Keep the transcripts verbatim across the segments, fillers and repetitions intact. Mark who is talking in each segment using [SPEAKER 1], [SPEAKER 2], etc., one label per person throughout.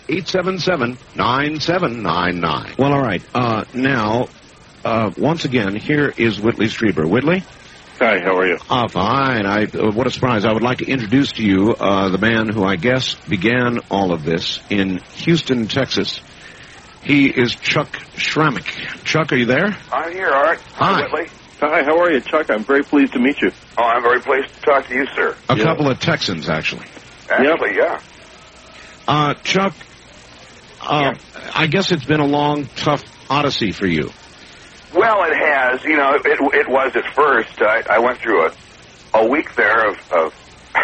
[SPEAKER 1] eight seven seven, nine seven nine nine. Well, all right. Uh, now, uh, once again, here is Whitley Strieber. Whitley?
[SPEAKER 2] Hi, how are you?
[SPEAKER 1] Ah, fine. I, uh, what a surprise. I would like to introduce to you uh, the man who I guess began all of this in Houston, Texas. He is Chuck Schrammick. Chuck, are you there?
[SPEAKER 3] I'm here, Art.
[SPEAKER 1] Hi.
[SPEAKER 3] Whitley.
[SPEAKER 2] Hi, how are you, Chuck? I'm very pleased to meet you.
[SPEAKER 3] Oh, I'm very pleased to talk to you, sir.
[SPEAKER 1] A
[SPEAKER 2] Yeah.
[SPEAKER 1] couple of Texans, actually.
[SPEAKER 3] Actually, yeah.
[SPEAKER 1] Uh, Chuck, uh, I guess it's been a long, tough odyssey for you.
[SPEAKER 3] Well, it has. You know, it it was at first. I, I went through a a week there of, of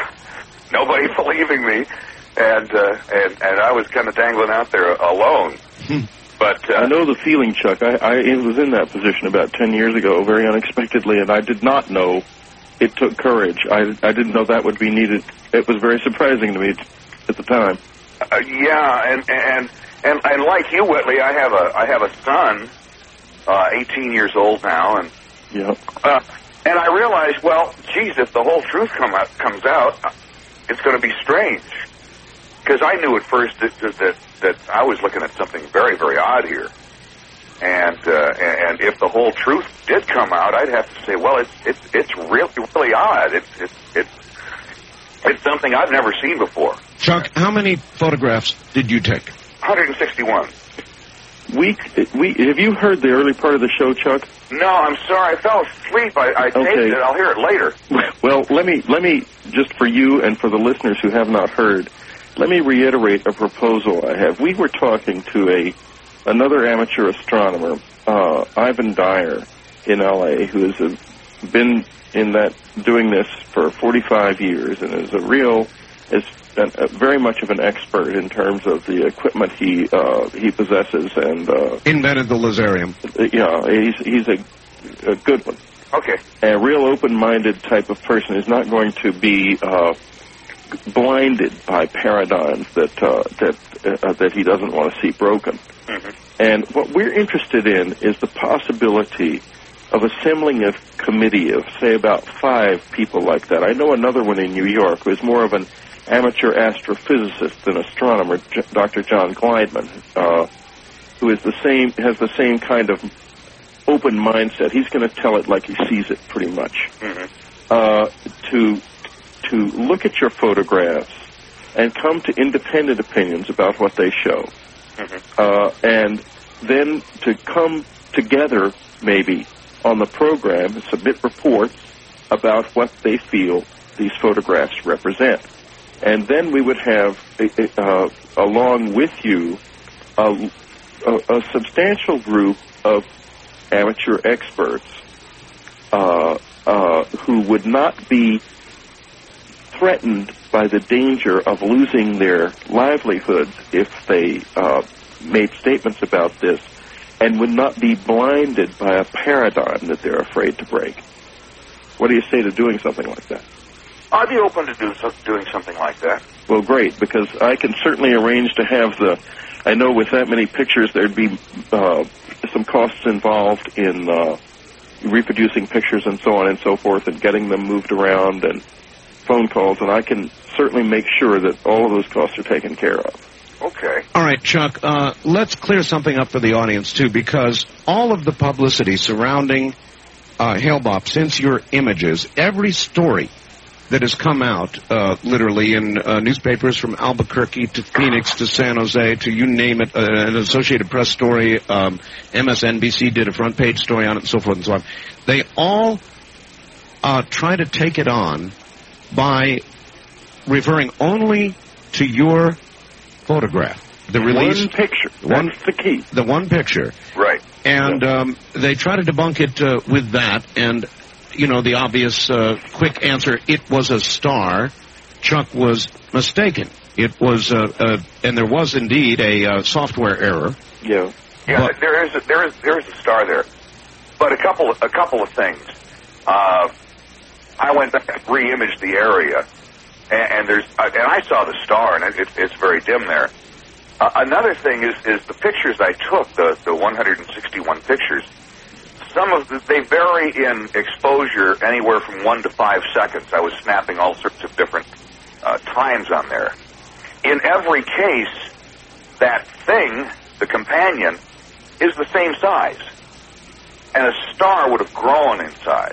[SPEAKER 3] nobody believing me, and uh, and and I was kind of dangling out there alone. But uh,
[SPEAKER 2] I know the feeling, Chuck. I, I was in that position about ten years ago, very unexpectedly, and I did not know it took courage. I, I didn't know that would be needed. It was very surprising to me at the time.
[SPEAKER 3] uh, yeah, and and and and like you, Whitley, I have a I have a son, uh, eighteen years old now, and
[SPEAKER 2] Yeah.
[SPEAKER 3] uh, and I realized, well, geez, if the whole truth come out, comes out, it's going to be strange. Because I knew at first that, that that I was looking at something very, very odd here, and uh, and if the whole truth did come out, I'd have to say, well, it's it's it's really, really odd. It's it's it's it's something I've never seen before.
[SPEAKER 1] Chuck, how many photographs did you take?
[SPEAKER 3] one hundred sixty-one.
[SPEAKER 2] We, we, have you heard the early part of the show, Chuck?
[SPEAKER 3] No, I'm sorry. I fell asleep. I, I taped
[SPEAKER 2] Okay.
[SPEAKER 3] it. I'll hear it later.
[SPEAKER 2] Well, let me, let me, just for you and for the listeners who have not heard, let me reiterate a proposal I have. We were talking to a another amateur astronomer, uh, Ivan Dyer, in L A, who has a, been in that doing this for forty-five years and is a real, is an, a, very much of an expert in terms of the equipment he uh, he possesses, and uh,
[SPEAKER 1] Invented the Laserium.
[SPEAKER 2] yeah, he's he's a, a good one.
[SPEAKER 3] Okay.
[SPEAKER 2] A real open-minded type of person is not going to be uh, blinded by paradigms that uh, that uh, that he doesn't want to see broken.
[SPEAKER 3] Mm-hmm.
[SPEAKER 2] And what we're interested in is the possibility of assembling a committee of, say, about five people like that. I know another one in New York who is more of an amateur astrophysicist than astronomer, J- Doctor John Glideman, uh, who is the same has the same kind of open mindset. He's going to tell it like he sees it, pretty much.
[SPEAKER 3] Mm-hmm.
[SPEAKER 2] Uh, to to look at your photographs and come to independent opinions about what they show,
[SPEAKER 3] Mm-hmm.
[SPEAKER 2] uh, and then to come together maybe on the program and submit reports about what they feel these photographs represent. And then we would have, uh, along with you, a, a, a substantial group of amateur experts uh, uh, who would not be threatened by the danger of losing their livelihoods if they uh, made statements about this, and would not be blinded by a paradigm that they're afraid to break. What do you say to doing something like that?
[SPEAKER 3] I'd be open to do so, doing something like that.
[SPEAKER 2] Well, great, because I can certainly arrange to have the, I know with that many pictures there'd be uh, some costs involved in uh, reproducing pictures and so on and so forth, and getting them moved around and phone calls, and I can certainly make sure that all of those costs are taken care of.
[SPEAKER 3] Okay.
[SPEAKER 1] All right, Chuck, uh, let's clear something up for the audience, too, because all of the publicity surrounding uh, Hale-Bopp, since your images, every story that has come out, uh, literally, in uh, newspapers from Albuquerque to Phoenix to San Jose to you name it, uh, an Associated Press story, um, M S N B C did a front-page story on it, and so forth and so on. They all uh, try to take it on by referring only to your photograph. The release,
[SPEAKER 2] one picture.
[SPEAKER 1] One,
[SPEAKER 2] That's the key.
[SPEAKER 1] The one picture.
[SPEAKER 3] Right.
[SPEAKER 1] And um, they try to debunk it uh, with that, and, you know, the obvious uh, quick answer, it was a star. Chuck was mistaken. It was, uh, uh, and there was indeed a uh, software error.
[SPEAKER 2] Yeah.
[SPEAKER 3] Yeah,
[SPEAKER 1] But-
[SPEAKER 3] there is a, there is there is a star there, but a couple of, a couple of things. Uh, I went back and re-imaged the area, and, and there's uh, and I saw the star, and it, it's very dim there. Uh, another thing is is the pictures I took, the the one hundred sixty-one pictures. Some of the, they vary in exposure anywhere from one to five seconds. I was snapping all sorts of different uh, times on there. In every case, that thing, the companion, is the same size. And a star would have grown in size.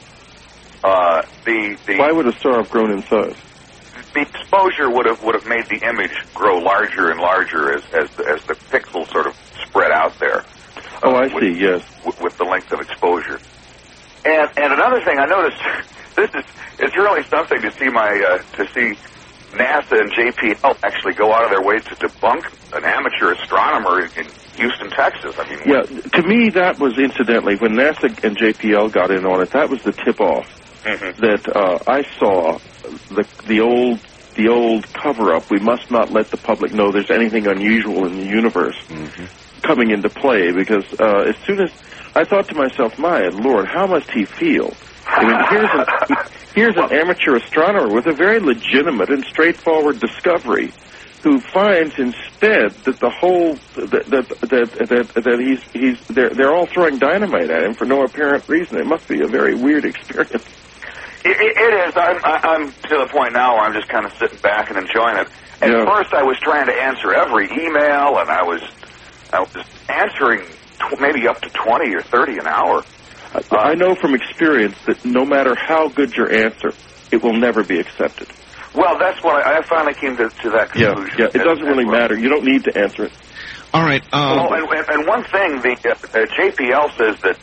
[SPEAKER 3] Uh, the, the
[SPEAKER 2] Why would a star have grown in size?
[SPEAKER 3] The exposure would have would have made the image grow larger and larger as as the, as the pixels sort of spread out there.
[SPEAKER 2] Oh, I
[SPEAKER 3] with,
[SPEAKER 2] see. Yes,
[SPEAKER 3] with, with the length of exposure. And and another thing I noticed, this is it's really something to see my uh, to see NASA and J P L actually go out of their way to debunk an amateur astronomer in Houston, Texas. I mean,
[SPEAKER 2] yeah. To me, that was incidentally when NASA and J P L got in on it. That was the tip-off. Mm-hmm. That uh, I saw the the old the old cover-up. We must not let the public know there's anything unusual in the universe mm-hmm. coming into play. Because uh, as soon as I thought to myself, my Lord, how must he feel? I mean, here's an, here's an amateur astronomer with a very legitimate and straightforward discovery, who finds instead that the whole that that that that, that he's he's they're they're all throwing dynamite at him for no apparent reason. It must be a very weird experience.
[SPEAKER 3] It, it is. I'm, I'm to the point now where I'm just kind of sitting back and enjoying it. At yeah. first, I was trying to answer every email, and I was I was answering tw- maybe up to twenty or thirty an hour.
[SPEAKER 2] Uh, I know from experience that no matter how good your answer, it will never be accepted.
[SPEAKER 3] Well, that's what I, I finally came to, to that conclusion.
[SPEAKER 2] Yeah, yeah. It doesn't really matter. You don't need to answer it.
[SPEAKER 1] All right. Um,
[SPEAKER 3] well, and, and one thing, the uh, J P L says that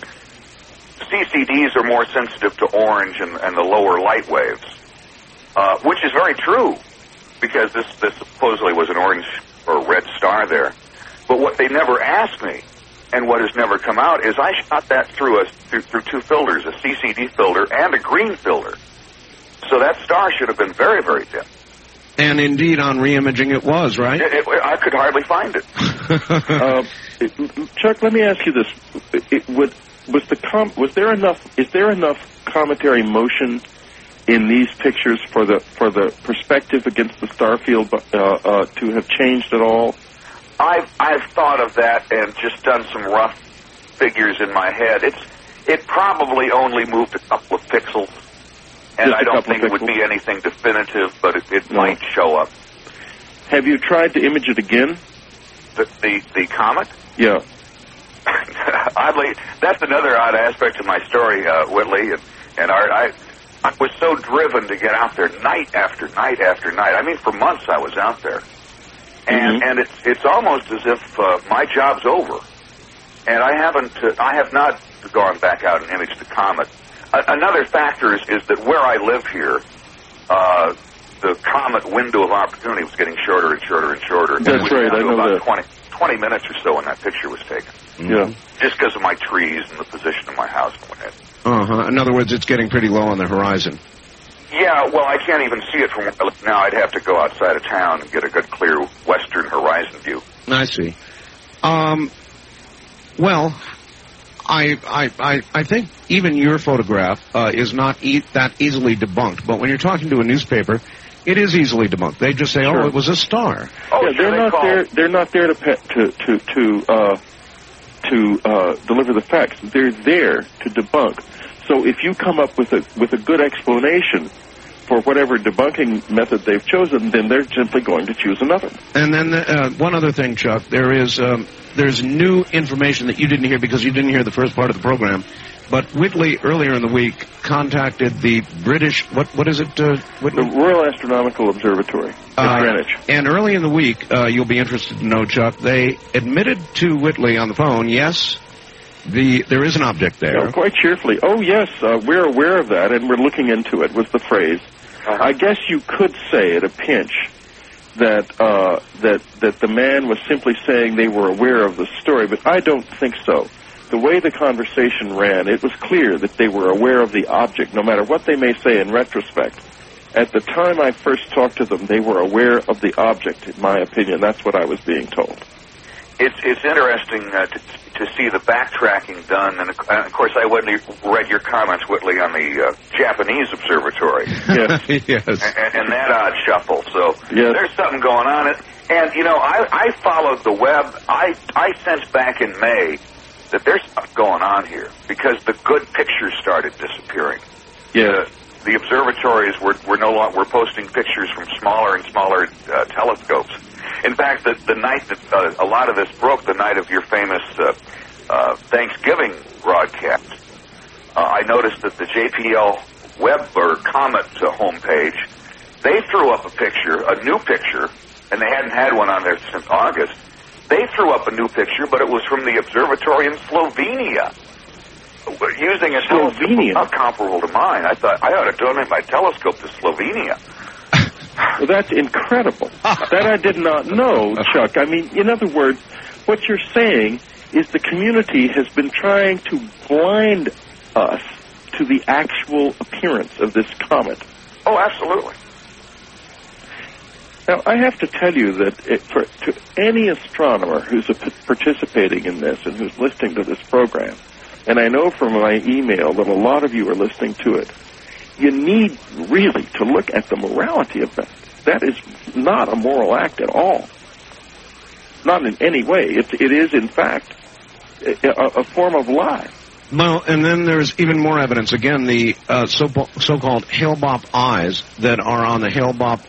[SPEAKER 3] C C Ds are more sensitive to orange and, and the lower light waves, uh, which is very true, because this, this supposedly was an orange or red star there. But what they never asked me, and what has never come out, is I shot that through a through, through two filters, a C C D filter and a green filter. So that star should have been very, very dim.
[SPEAKER 1] And indeed, on reimaging, it was, right?
[SPEAKER 3] It, it, I could hardly find it.
[SPEAKER 2] uh, it. Chuck, let me ask you this: it, would, was the com- was there enough? Is there enough cometary motion in these pictures for the for the perspective against the star field uh, uh, to have changed at all?
[SPEAKER 3] I've I've thought of that and just done some rough figures in my head. It's it probably only moved a couple of pixels. And I don't think it would be anything definitive, but it, it no. might show up.
[SPEAKER 2] Have you tried to image it again?
[SPEAKER 3] The the, the comet?
[SPEAKER 2] Yeah.
[SPEAKER 3] Oddly, that's another odd aspect of my story, uh, Whitley and, and Art. I, I was so driven to get out there night after night after night. I mean, for months I was out there. And, mm-hmm. and it's, it's almost as if uh, my job's over. And I haven't, uh, I have not gone back out and imaged the comet. Another factor is, is that where I live here, uh, the comet window of opportunity was getting shorter and shorter and shorter.
[SPEAKER 2] That's and right. I know
[SPEAKER 3] about
[SPEAKER 2] that.
[SPEAKER 3] twenty, twenty minutes or so when that picture was taken.
[SPEAKER 2] Mm-hmm. Yeah.
[SPEAKER 3] Just because of my trees and the position of my house.
[SPEAKER 1] Uh-huh. In other words, it's getting pretty low on the horizon.
[SPEAKER 3] Yeah, well, I can't even see it from where I live now. I'd have to go outside of town and get a good, clear western horizon view.
[SPEAKER 1] I see. Um, well... I, I, I, I think even your photograph uh, is not e- that easily debunked. But when you're talking to a newspaper, it is easily debunked. They just say,
[SPEAKER 2] sure.
[SPEAKER 1] "Oh, it was a star."
[SPEAKER 3] Oh,
[SPEAKER 2] yeah, they're
[SPEAKER 3] they
[SPEAKER 2] not
[SPEAKER 3] call.
[SPEAKER 2] there. They're not there to pe- to to to uh, to uh, deliver the facts. They're there to debunk. So if you come up with a with a good explanation for whatever debunking method they've chosen, then they're simply going to choose another.
[SPEAKER 1] And then uh, one other thing, Chuck, there is um, there's new information that you didn't hear because you didn't hear the first part of the program. But Whitley, earlier in the week, contacted the British, what what is it, uh, Whitley?
[SPEAKER 2] The Royal Astronomical Observatory in
[SPEAKER 1] uh,
[SPEAKER 2] Greenwich.
[SPEAKER 1] And early in the week, uh, you'll be interested to know, Chuck, they admitted to Whitley on the phone, yes, the there is an object there.
[SPEAKER 2] Yeah, quite cheerfully. Oh, yes, uh, we're aware of that, and we're looking into it, was the phrase. Uh-huh. I guess you could say at a pinch that uh, that that the man was simply saying they were aware of the story, but I don't think so. The way the conversation ran, it was clear that they were aware of the object, no matter what they may say in retrospect. At the time I first talked to them, they were aware of the object, in my opinion. That's what I was being told.
[SPEAKER 3] It's it's interesting uh, to to see the backtracking done, and of course I read your comments, Whitley, on the uh, Japanese observatory.
[SPEAKER 2] Yes,
[SPEAKER 1] yes,
[SPEAKER 3] and, and that odd shuffle. So
[SPEAKER 2] yes.
[SPEAKER 3] There's something going on. And, and you know, I, I followed the web. I I sensed back in May that there's something going on here because the good pictures started disappearing.
[SPEAKER 2] Yeah.
[SPEAKER 3] The, the observatories were were no longer were posting pictures from smaller and smaller uh, telescopes. In fact, the, the night that uh, a lot of this broke, the night of your famous uh, uh, Thanksgiving broadcast, uh, I noticed that the J P L Web or Comet uh, homepage, they threw up a picture, a new picture, and they hadn't had one on there since August. They threw up a new picture, but it was from the observatory in Slovenia, using a
[SPEAKER 2] Slovenia,
[SPEAKER 3] telescope not comparable to mine. I thought I ought to donate my telescope to Slovenia.
[SPEAKER 2] Well, that's incredible. That I did not know, Chuck. I mean, in other words, what you're saying is the community has been trying to blind us to the actual appearance of this comet.
[SPEAKER 3] Oh, absolutely.
[SPEAKER 2] Now, I have to tell you that it, for to any astronomer who's a, participating in this and who's listening to this program, and I know from my email that a lot of you are listening to it, you need really to look at the morality of that. That is not a moral act at all. Not in any way. It, it is, in fact, a, a form of lie.
[SPEAKER 1] Well, and then there's even more evidence. Again, the uh, so, so-called Hale-Bopp eyes that are on the Hale-Bopp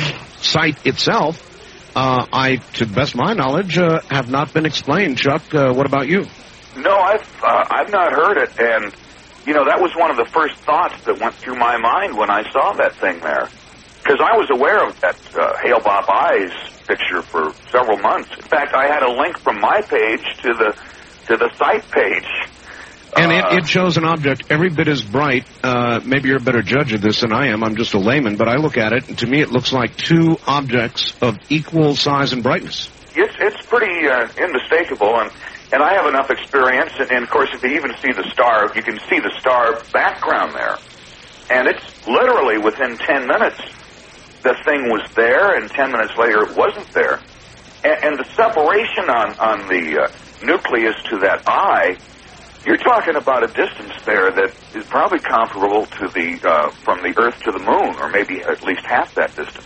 [SPEAKER 1] site itself, uh, I, to the best of my knowledge, uh, have not been explained. Chuck, uh, what about you?
[SPEAKER 3] No, I've uh, I've not heard it, and you know that was one of the first thoughts that went through my mind when I saw that thing there, because I was aware of that uh, Hale-Bopp eyes picture for several months. In fact, I had a link from my page to the to the site page.
[SPEAKER 1] And it, it shows an object every bit as bright. Uh, maybe you're a better judge of this than I am. I'm just a layman, but I look at it, and to me it looks like two objects of equal size and brightness.
[SPEAKER 3] It's it's pretty uh, unmistakable, and, and I have enough experience, and, and of course if you even see the star, you can see the star background there. And it's literally within ten minutes, the thing was there, and ten minutes later it wasn't there. And, and the separation on, on the uh, nucleus to that eye, you're talking about a distance there that is probably comparable to the uh, from the Earth to the Moon, or maybe at least half that distance.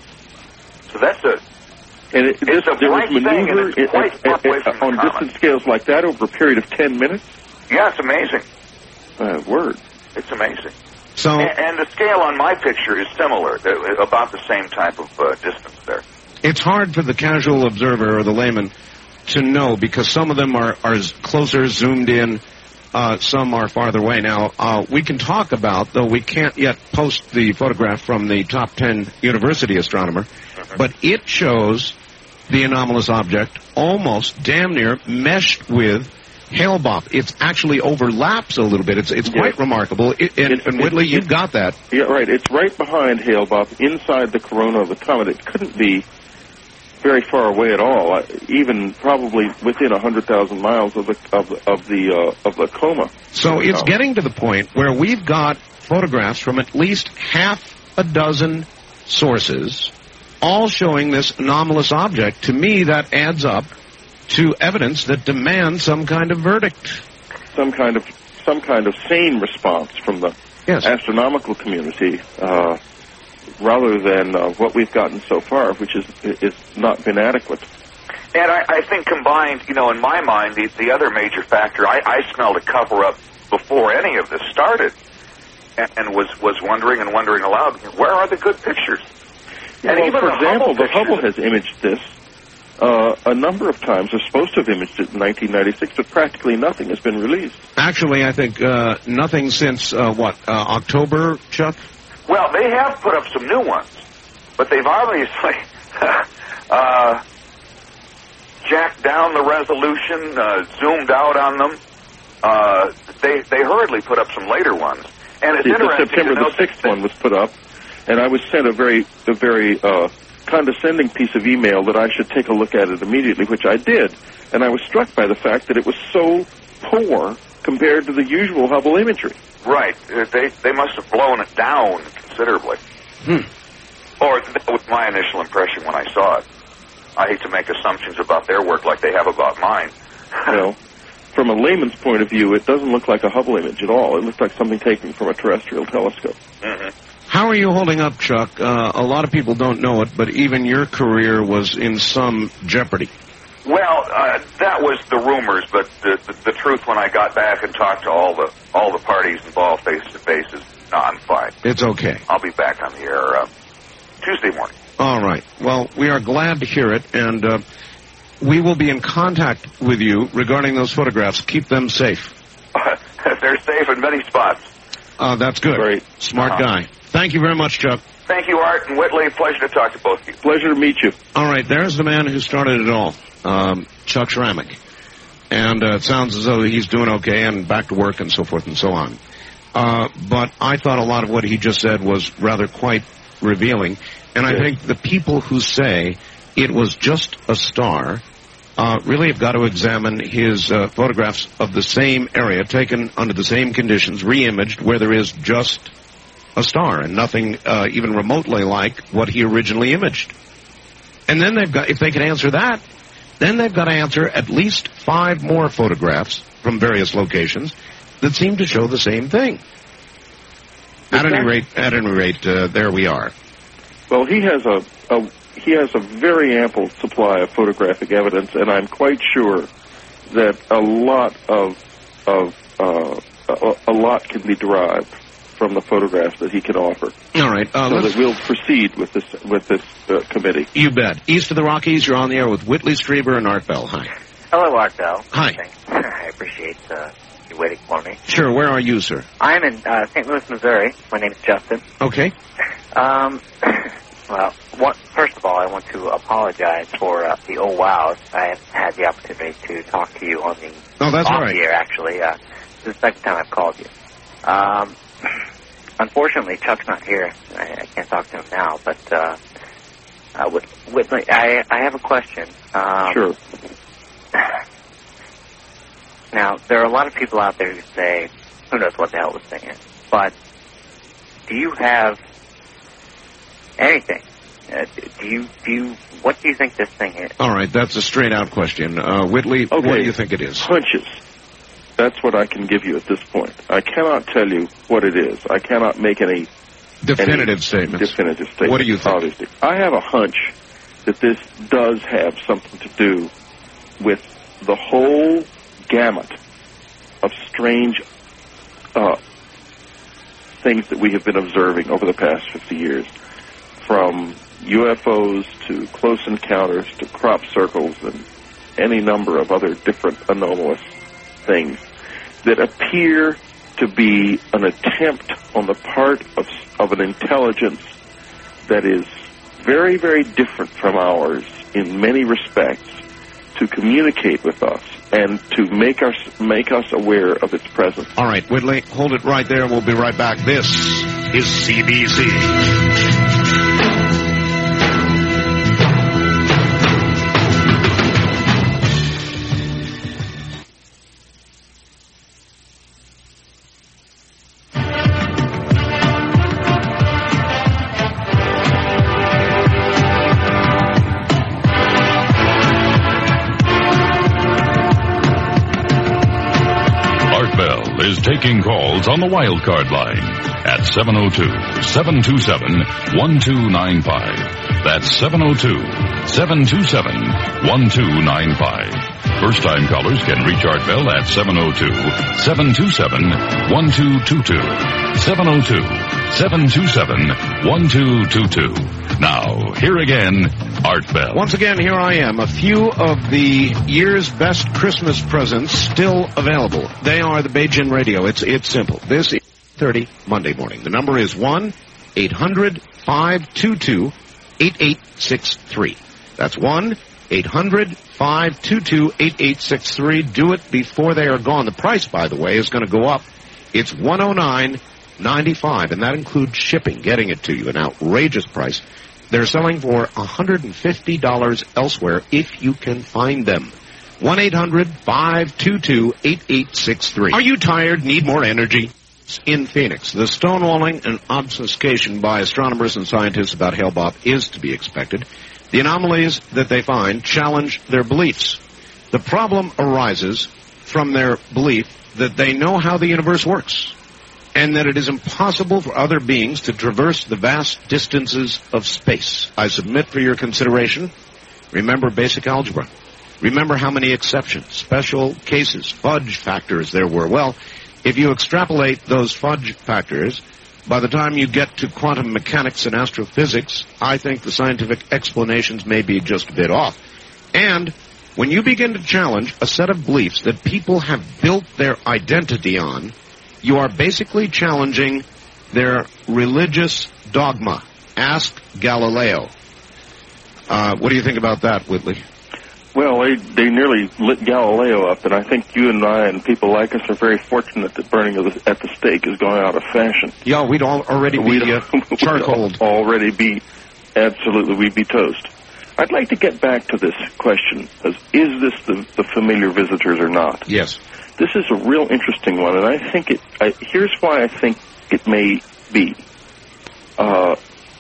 [SPEAKER 3] So that's a
[SPEAKER 2] and it,
[SPEAKER 3] it's
[SPEAKER 2] this,
[SPEAKER 3] a
[SPEAKER 2] there was
[SPEAKER 3] bright thing, and
[SPEAKER 2] maneuver
[SPEAKER 3] it's
[SPEAKER 2] it,
[SPEAKER 3] quite
[SPEAKER 2] it,
[SPEAKER 3] far
[SPEAKER 2] it,
[SPEAKER 3] away
[SPEAKER 2] it,
[SPEAKER 3] from the
[SPEAKER 2] on
[SPEAKER 3] comet.
[SPEAKER 2] distance scales like that over a period of ten minutes.
[SPEAKER 3] Yeah, it's amazing.
[SPEAKER 2] Uh, word,
[SPEAKER 3] it's amazing.
[SPEAKER 1] So,
[SPEAKER 3] and, and the scale on my picture is similar, about the same type of uh, distance there.
[SPEAKER 1] It's hard for the casual observer or the layman to know because some of them are are closer, zoomed in. Uh, some are farther away. Now, uh, we can talk about, though we can't yet post the photograph from the top ten university astronomer, mm-hmm. but it shows the anomalous object almost damn near meshed with Hale-Bopp. It actually overlaps a little bit. It's it's quite
[SPEAKER 2] yes.
[SPEAKER 1] remarkable. It, and,
[SPEAKER 2] it's,
[SPEAKER 1] and Whitley,
[SPEAKER 2] it's,
[SPEAKER 1] you've got that.
[SPEAKER 2] Yeah, right. It's right behind Hale-Bopp, inside the corona of the comet. It couldn't be very far away at all, uh, even probably within a hundred thousand miles of the of the of the, uh, of the coma.
[SPEAKER 1] So it's comet. Getting to the point where we've got photographs from at least half a dozen sources, all showing this anomalous object. To me, that adds up to evidence that demands some kind of verdict,
[SPEAKER 2] some kind of some kind of sane response from the
[SPEAKER 1] yes.
[SPEAKER 2] astronomical community. Uh, rather than uh, what we've gotten so far, which is is not been adequate.
[SPEAKER 3] And I, I think combined, you know, in my mind, the, the other major factor, I, I smelled a cover-up before any of this started, and, and was, was wondering and wondering aloud, where are the good pictures?
[SPEAKER 2] And well,
[SPEAKER 3] even
[SPEAKER 2] for
[SPEAKER 3] the
[SPEAKER 2] example,
[SPEAKER 3] Hubble
[SPEAKER 2] the Hubble
[SPEAKER 3] pictures,
[SPEAKER 2] has imaged this uh, a number of times. They're supposed to have imaged it in nineteen ninety-six, but practically nothing has been released.
[SPEAKER 1] Actually, I think uh, nothing since, uh, what, uh, October, Chuck?
[SPEAKER 3] Well, they have put up some new ones, but they've obviously uh, jacked down the resolution, uh, zoomed out on them. Uh, they they hurriedly put up some later ones, and it's
[SPEAKER 2] the,
[SPEAKER 3] interesting.
[SPEAKER 2] The September
[SPEAKER 3] to
[SPEAKER 2] the sixth one was put up, and I was sent a very a very uh, condescending piece of email that I should take a look at it immediately, which I did, and I was struck by the fact that it was so poor compared to the usual Hubble imagery.
[SPEAKER 3] Right. They they must have blown it down considerably.
[SPEAKER 1] Hmm.
[SPEAKER 3] Or that was my initial impression when I saw it. I hate to make assumptions about their work like they have about mine.
[SPEAKER 2] Well, from a layman's point of view, it doesn't look like a Hubble image at all. It looks like something taken from a terrestrial telescope.
[SPEAKER 3] Mm-hmm.
[SPEAKER 1] How are you holding up, Chuck? Uh, a lot of people don't know it, but even your career was in some jeopardy.
[SPEAKER 3] Well, uh, that was the rumors, but the, the, the truth when I got back and talked to all the all the parties involved face to face is, no, I'm fine.
[SPEAKER 1] It's okay.
[SPEAKER 3] I'll be back on the air uh, Tuesday morning.
[SPEAKER 1] All right. Well, we are glad to hear it, and uh, we will be in contact with you regarding those photographs. Keep them safe.
[SPEAKER 3] They're safe in many spots.
[SPEAKER 1] Uh, that's good.
[SPEAKER 2] Great.
[SPEAKER 1] Smart
[SPEAKER 3] Uh-huh.
[SPEAKER 1] guy. Thank you very much, Chuck.
[SPEAKER 3] Thank you, Art and Whitley. Pleasure to talk to both of you.
[SPEAKER 2] Pleasure to meet you.
[SPEAKER 1] All right, there's the man who started it all, um, Chuck Schrammick. And uh, it sounds as though he's doing okay and back to work and so forth and so on. Uh, but I thought a lot of what he just said was rather quite revealing. And I
[SPEAKER 2] Yeah.
[SPEAKER 1] think the people who say it was just a star uh, really have got to examine his uh, photographs of the same area, taken under the same conditions, re-imaged, where there is just a star and nothing uh, even remotely like what he originally imaged. And then they've got, if they can answer that, then they've got to answer at least five more photographs from various locations that seem to show the same thing. At any rate, at any rate, uh, there we are.
[SPEAKER 2] Well, he has a, a he has a very ample supply of photographic evidence, and I'm quite sure that a lot of of uh, a, a lot can be derived from the photographs that he can offer.
[SPEAKER 1] All right, uh,
[SPEAKER 2] so
[SPEAKER 1] let's,
[SPEAKER 2] that we'll proceed with this with this uh, committee.
[SPEAKER 1] you bet. East of the Rockies, you're on the air with Whitley Strieber and Art Bell. Hi.
[SPEAKER 4] Hello, Art Bell.
[SPEAKER 1] Hi.
[SPEAKER 4] Thanks. I appreciate uh, you waiting for me.
[SPEAKER 1] Sure, where are you, sir?
[SPEAKER 4] I'm in uh, Saint Louis, Missouri. My name is Justin.
[SPEAKER 1] Okay.
[SPEAKER 4] Um, well, what, first of all, I want to apologize for uh, the oh wows. I haven't had the opportunity to talk to you on the
[SPEAKER 1] Oh, that's
[SPEAKER 4] off
[SPEAKER 1] all right.
[SPEAKER 4] year, actually. Uh, this is the second time I've called you. Um, unfortunately, Chuck's not here. I, I can't talk to him now, but uh, uh, with, with my, I, I have a question. Um,
[SPEAKER 2] Sure.
[SPEAKER 4] Now, there are a lot of people out there who say, who knows what the hell this thing is, but do you have anything? Uh, do you, do you, what do you think this thing is?
[SPEAKER 1] All right, that's a straight-out question. Uh, Whitley,
[SPEAKER 2] Okay.
[SPEAKER 1] what do you think it is?
[SPEAKER 2] Hunches. That's what I can give you at this point. I cannot tell you what it is. I cannot make any
[SPEAKER 1] Definitive
[SPEAKER 2] any
[SPEAKER 1] statements.
[SPEAKER 2] Definitive statements.
[SPEAKER 1] What do you think?
[SPEAKER 2] Obviously, I have a hunch that this does have something to do with the whole gamut of strange uh, things that we have been observing over the past fifty years, from U F Os to close encounters to crop circles and any number of other different anomalous things that appear to be an attempt on the part of, of an intelligence that is very, very different from ours in many respects, to communicate with us and to make us make us aware of its presence.
[SPEAKER 1] All right, Whitley, hold it right there, and we'll be right back. This is C B C.
[SPEAKER 5] Is taking calls on the wild card line at seven oh two, seven two seven, one two nine five. That's seven oh two, seven two seven, one two nine five. First-time callers can reach Art Bell at seven oh two, seven two seven, one two two two. seven oh two, seven two seven, one two two two. Now, here again, Art Bell.
[SPEAKER 1] Once again, here I am. A few of the year's best Christmas presents still available. They are the Beijing Radio. It's it's simple. This is thirty Monday morning. The number is one eight hundred, five two two, eight eight six three. That's one eight hundred, five two two, eight eight six three. Do it before they are gone. The price, by the way, is going to go up. It's one oh nine ninety-five, and that includes shipping, getting it to you, an outrageous price. They're selling for one hundred fifty dollars elsewhere if you can find them. one eight hundred, five two two, eight eight six three. Are you tired? Need more energy? In Phoenix, the stonewalling and obfuscation by astronomers and scientists about Hale-Bopp is to be expected. The anomalies that they find challenge their beliefs. The problem arises from their belief that they know how the universe works, and that it is impossible for other beings to traverse the vast distances of space. I submit for your consideration, remember basic algebra. Remember how many exceptions, special cases, fudge factors there were. Well, if you extrapolate those fudge factors by the time you get to quantum mechanics and astrophysics, I think the scientific explanations may be just a bit off. And when you begin to challenge a set of beliefs that people have built their identity on, you are basically challenging their religious dogma. Ask Galileo. Uh, what do you think about that, Whitley?
[SPEAKER 2] Well, they, they nearly lit Galileo up, and I think you and I and people like us are very fortunate that burning of the, at the stake is going out of fashion.
[SPEAKER 1] Yeah, we'd all already be
[SPEAKER 2] we'd,
[SPEAKER 1] uh, charcoaled.
[SPEAKER 2] We'd already be, absolutely, we'd be toast. I'd like to get back to this question, as, is this the, the familiar visitors or not?
[SPEAKER 1] Yes.
[SPEAKER 2] This is a real interesting one, and I think it, I, here's why I think it may be. Uh,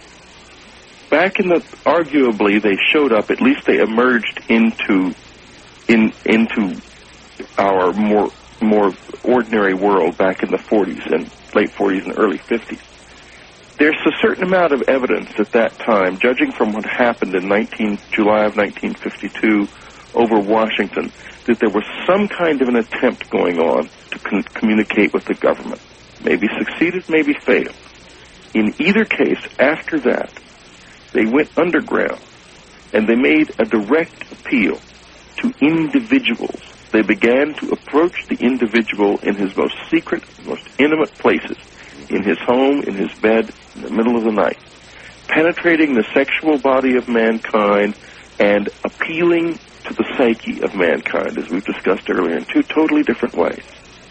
[SPEAKER 2] back in the, arguably, they showed up, at least they emerged into, in, into our more, more ordinary world back in the forties and late forties and early fifties. There's a certain amount of evidence at that time, judging from what happened in nineteen, July of nineteen fifty-two over Washington, that there was some kind of an attempt going on to con- communicate with the government. Maybe succeeded, maybe failed. In either case, after that, they went underground, and they made a direct appeal to individuals. They began to approach the individual in his most secret, most intimate places, in his home, in his bed, in the middle of the night, penetrating the sexual body of mankind and appealing to the psyche of mankind, as we've discussed earlier, in two totally different ways.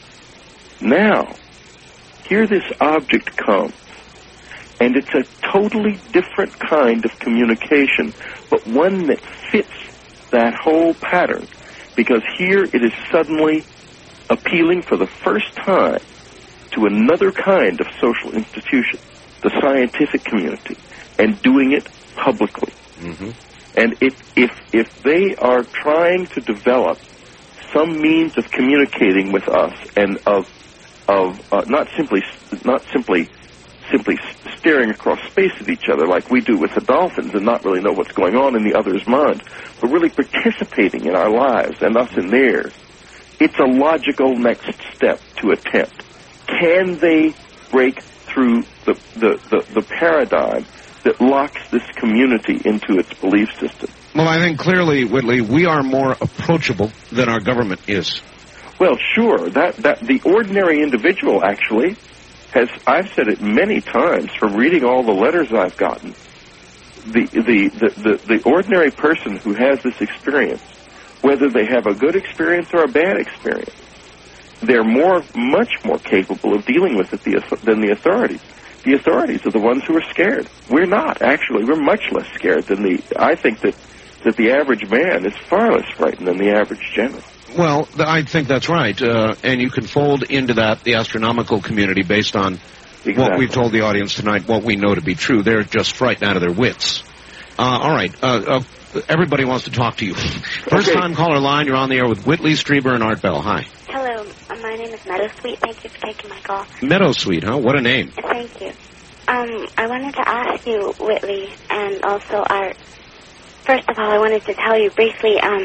[SPEAKER 2] Now, here this object comes, and it's a totally different kind of communication, but one that fits that whole pattern, because here it is suddenly appealing for the first time to another kind of social institution, the scientific community, and doing it publicly.
[SPEAKER 1] Mm-hmm.
[SPEAKER 2] And if, if, if they are trying to develop some means of communicating with us and of, of uh, not simply, not simply, simply staring across space at each other like we do with the dolphins and not really know what's going on in the other's mind, but really participating in our lives and us in theirs, it's a logical next step to attempt. Can they break through the, the, the, the paradigm that locks this community into its belief system?
[SPEAKER 1] Well, I think clearly, Whitley, we are more approachable than our government is.
[SPEAKER 2] Well, sure. That, that the ordinary individual actually has, I've said it many times from reading all the letters I've gotten, the, the, the, the, the ordinary person who has this experience, whether they have a good experience or a bad experience, they're more, much more capable of dealing with it the, than the authorities. The authorities are the ones who are scared. We're not, actually. We're much less scared than the, I think that, that the average man is far less frightened than the average general.
[SPEAKER 1] Well, I think that's right. Uh, and you can fold into that the astronomical community based on
[SPEAKER 2] exactly.
[SPEAKER 1] what we've told the audience tonight, what we know to be true. They're just frightened out of their wits. Uh, all right. Uh, uh, everybody wants to talk to you. First
[SPEAKER 2] okay.
[SPEAKER 1] time caller line, you're on the air with Whitley Strieber and Art Bell. Hi.
[SPEAKER 6] Hello, my name is Meadowsweet. Thank you for taking my call.
[SPEAKER 1] Meadowsweet, huh? What a name.
[SPEAKER 6] Thank you. Um, I wanted to ask you, Whitley, and also Art. First of all, I wanted to tell you briefly, um,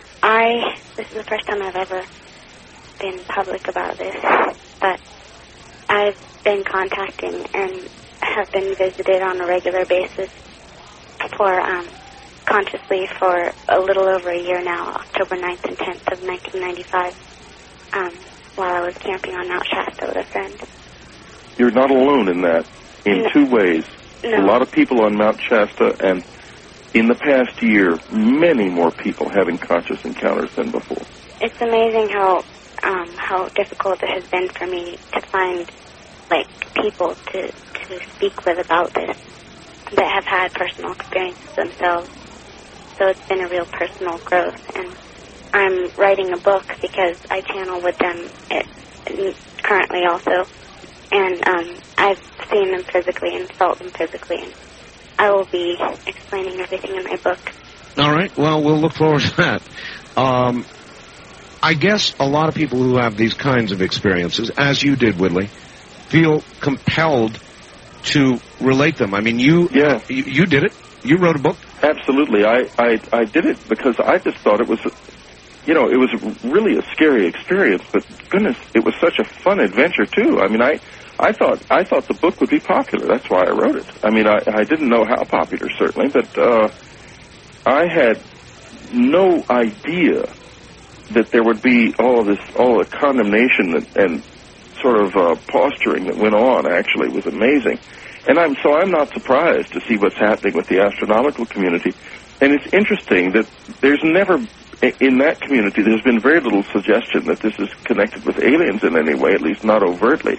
[SPEAKER 6] I, this is the first time I've ever been public about this, but I've been contacting and have been visited on a regular basis for, um, consciously for a little over a year now, October ninth and tenth of nineteen ninety-five, um, while I was camping on Mount Shasta with a friend.
[SPEAKER 2] You're not alone in that, in
[SPEAKER 6] no.
[SPEAKER 2] two ways.
[SPEAKER 6] No.
[SPEAKER 2] A lot of people on Mount Shasta, and in the past year, many more people having conscious encounters than before.
[SPEAKER 6] It's amazing how um, how difficult it has been for me to find, like, people to, to speak with about this that have had personal experiences themselves. So it's been a real personal growth, and I'm writing a book because I channel with them at, currently also, and um, I've seen them physically and felt them physically, and I will be explaining everything in my book.
[SPEAKER 1] All right. Well, we'll look forward to that. Um, I guess a lot of people who have these kinds of experiences, as you did, Whitley, feel compelled to relate them. I mean, you,
[SPEAKER 2] yeah.
[SPEAKER 1] you, you did it. You wrote a book.
[SPEAKER 2] Absolutely. I, I, I did it because I just thought it was, you know, it was really a scary experience, but goodness, it was such a fun adventure, too. I mean, I, I thought I thought the book would be popular. That's why I wrote it. I mean, I, I didn't know how popular, certainly, but uh, I had no idea that there would be all of this, all the condemnation and, and sort of uh, posturing that went on. Actually, was amazing, and I'm so I'm not surprised to see what's happening with the astronomical community. And it's interesting that there's never, in that community, there's been very little suggestion that this is connected with aliens in any way, at least not overtly.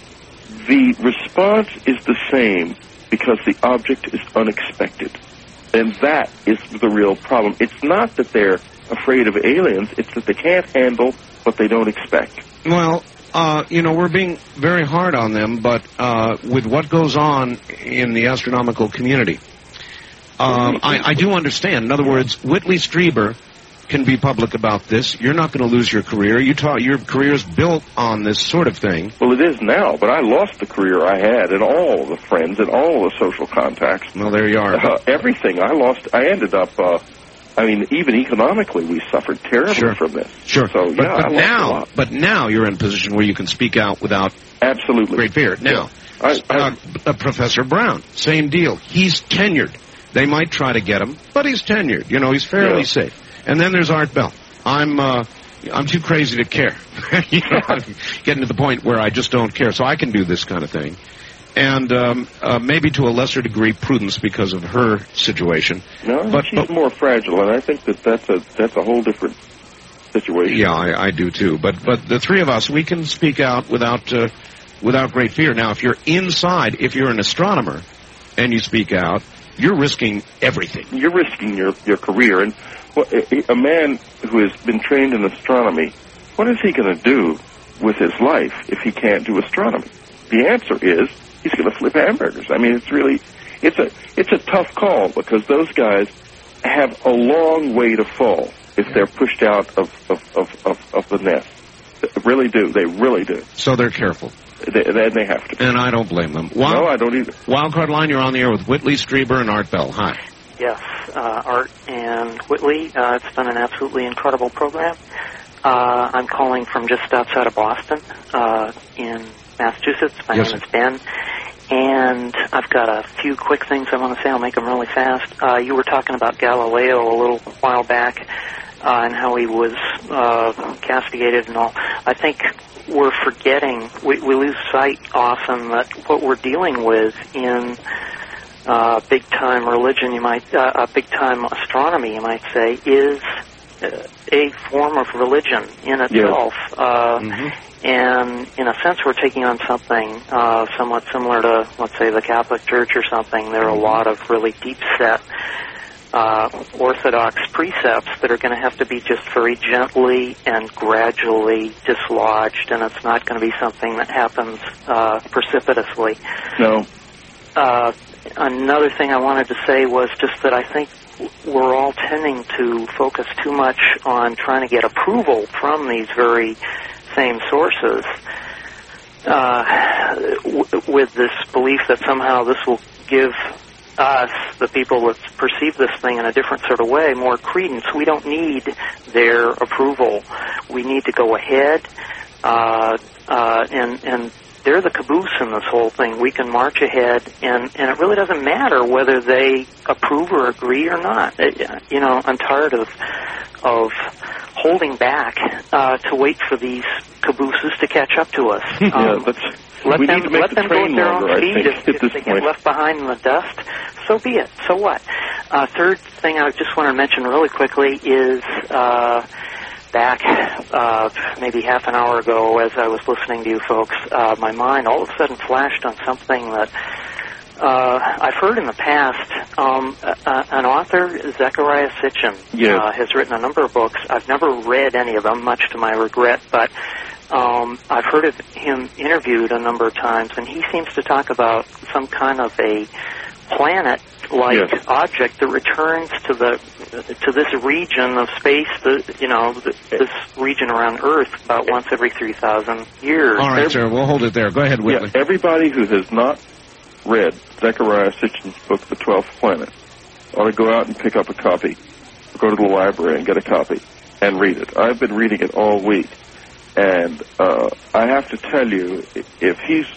[SPEAKER 2] The response is the same because the object is unexpected. And that is the real problem. It's not that they're afraid of aliens, it's that they can't handle what they don't expect.
[SPEAKER 1] Well, uh, you know, we're being very hard on them, but uh, with what goes on in the astronomical community, um, I, I do understand. In other words, Whitley Strieber can be public about this. You're not going to lose your career. You ta- your career is built on this sort of thing.
[SPEAKER 2] Well, it is now, but I lost the career I had and all the friends and all the social contacts.
[SPEAKER 1] Well, there you are.
[SPEAKER 2] Uh, everything. I lost. I ended up, uh, I mean, even economically, we suffered terribly
[SPEAKER 1] sure.
[SPEAKER 2] from this.
[SPEAKER 1] Sure.
[SPEAKER 2] So,
[SPEAKER 1] but,
[SPEAKER 2] yeah,
[SPEAKER 1] but
[SPEAKER 2] I lost
[SPEAKER 1] now,
[SPEAKER 2] a lot.
[SPEAKER 1] But now you're in a position where you can speak out without
[SPEAKER 2] absolutely
[SPEAKER 1] great fear. Now,
[SPEAKER 2] yeah. I, I,
[SPEAKER 1] uh, uh, Professor Brown, same deal. He's tenured. They might try to get him, but he's tenured. You know, he's fairly
[SPEAKER 2] yeah.
[SPEAKER 1] safe. And then there's Art Bell. I'm uh, I'm too crazy to care. you know, I'm getting to the point where I just don't care, so I can do this kind of thing. And um, uh, maybe to a lesser degree, Prudence because of her situation.
[SPEAKER 2] No,
[SPEAKER 1] but,
[SPEAKER 2] she's
[SPEAKER 1] but,
[SPEAKER 2] more fragile, and I think that that's a that's a whole different situation.
[SPEAKER 1] Yeah, I, I do too. But but the three of us, we can speak out without uh, without great fear. Now, if you're inside, if you're an astronomer, and you speak out, you're risking everything.
[SPEAKER 2] You're risking your your career, and a man who has been trained in astronomy, what is he going to do with his life if he can't do astronomy? The answer is he's going to flip hamburgers. I mean, it's really, it's a it's a tough call because those guys have a long way to fall if they're pushed out of of of, of, of the nest. They really do. They really do.
[SPEAKER 1] So they're careful.
[SPEAKER 2] They, they, they have to.
[SPEAKER 1] And I don't blame them. Wild,
[SPEAKER 2] no, I don't either.
[SPEAKER 1] Wildcard Line, you're on the air with Whitley Strieber and Art Bell. Hi.
[SPEAKER 7] Yes, uh, Art and Whitley, uh, it's been an absolutely incredible program. Uh, I'm calling from just outside of Boston, uh, in Massachusetts. My
[SPEAKER 1] yes,
[SPEAKER 7] name is Ben, and I've got a few quick things I want to say. I'll make them really fast. Uh, you were talking about Galileo a little while back, uh, and how he was uh, castigated and all. I think we're forgetting, we, we lose sight often that what we're dealing with in Uh, big-time religion, you might, uh, uh, big-time astronomy, you might say, is uh, a form of religion in itself.
[SPEAKER 2] Yeah.
[SPEAKER 7] Uh,
[SPEAKER 2] mm-hmm.
[SPEAKER 7] And in a sense, we're taking on something uh, somewhat similar to, let's say, the Catholic Church or something. There are a lot of really deep-set uh, orthodox precepts that are going to have to be just very gently and gradually dislodged, and it's not going to be something that happens uh, precipitously.
[SPEAKER 2] No.
[SPEAKER 7] Uh, Another thing I wanted to say was just that I think we're all tending to focus too much on trying to get approval from these very same sources, uh, w- with this belief that somehow this will give us, the people that perceive this thing in a different sort of way, more credence. We don't need their approval. We need to go ahead uh, uh, and and they're the caboose in this whole thing. We can march ahead, and, and it really doesn't matter whether they approve or agree or not. It, you know, I'm tired of of holding back uh, to wait for these cabooses to catch up to us.
[SPEAKER 2] yeah,
[SPEAKER 7] um,
[SPEAKER 2] that's,
[SPEAKER 7] let
[SPEAKER 2] we
[SPEAKER 7] them,
[SPEAKER 2] need to make
[SPEAKER 7] let
[SPEAKER 2] the
[SPEAKER 7] them go
[SPEAKER 2] train
[SPEAKER 7] at their
[SPEAKER 2] longer,
[SPEAKER 7] own
[SPEAKER 2] I
[SPEAKER 7] speed.
[SPEAKER 2] think,
[SPEAKER 7] If,
[SPEAKER 2] at
[SPEAKER 7] if
[SPEAKER 2] this
[SPEAKER 7] they
[SPEAKER 2] point.
[SPEAKER 7] get left behind in the dust, so be it. So what? Uh, third thing I just want to mention really quickly is... Uh, Back uh, maybe half an hour ago, as I was listening to you folks, uh, my mind all of a sudden flashed on something that uh, I've heard in the past. Um, uh, an author, Zechariah Sitchin,
[SPEAKER 2] yes.
[SPEAKER 7] uh, has written a number of books. I've never read any of them, much to my regret, but um, I've heard of him interviewed a number of times, and he seems to talk about some kind of a planet-like
[SPEAKER 2] yes.
[SPEAKER 7] object that returns to the to this region of space, the, you know, the, this region around Earth about once every three thousand years.
[SPEAKER 1] All right, Every, sir, we'll hold it there. Go ahead, Whitley.
[SPEAKER 2] Yeah, everybody who has not read Zechariah Sitchin's book, The Twelfth Planet, ought to go out and pick up a copy, or go to the library and get a copy, and read it. I've been reading it all week, and uh, I have to tell you, if he's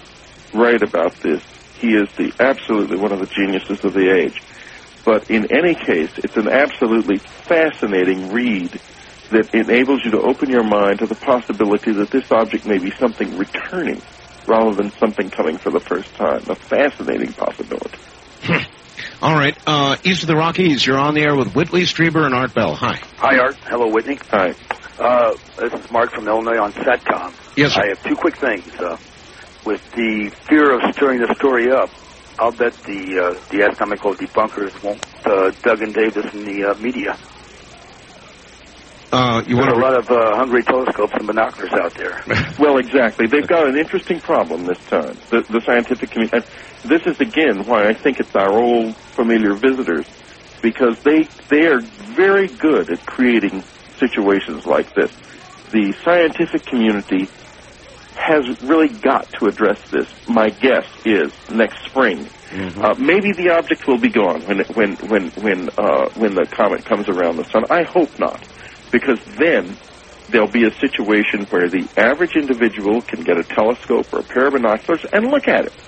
[SPEAKER 2] right about this, he is the absolutely one of the geniuses of the age. But in any case, it's an absolutely fascinating read that enables you to open your mind to the possibility that this object may be something returning rather than something coming for the first time. A fascinating possibility.
[SPEAKER 1] All right. Uh, East of the Rockies, you're on the air with Whitley Strieber and Art Bell. Hi.
[SPEAKER 8] Hi, Art. Hello, Whitney.
[SPEAKER 2] Hi.
[SPEAKER 8] Uh, this is Mark from Illinois on SATCOM.
[SPEAKER 1] Yes, sir.
[SPEAKER 8] I have two quick things. Uh, with the fear of stirring the story up, I'll bet the uh, the astronomical debunkers won't uh, Doug and Dave this in the uh, media.
[SPEAKER 1] Uh, you
[SPEAKER 8] There's
[SPEAKER 1] want
[SPEAKER 8] a lot of uh, hungry telescopes and binoculars out there.
[SPEAKER 2] Well, exactly. They've got an interesting problem this time. The, the scientific community. This is again why I think it's our old familiar visitors, because they they are very good at creating situations like this. The scientific community has really got to address this. My guess is next spring. Mm-hmm. Uh, maybe the object will be gone when when when when uh, when the comet comes around the sun. I hope not, because then there'll be a situation where the average individual can get a telescope or a pair of binoculars and look at it.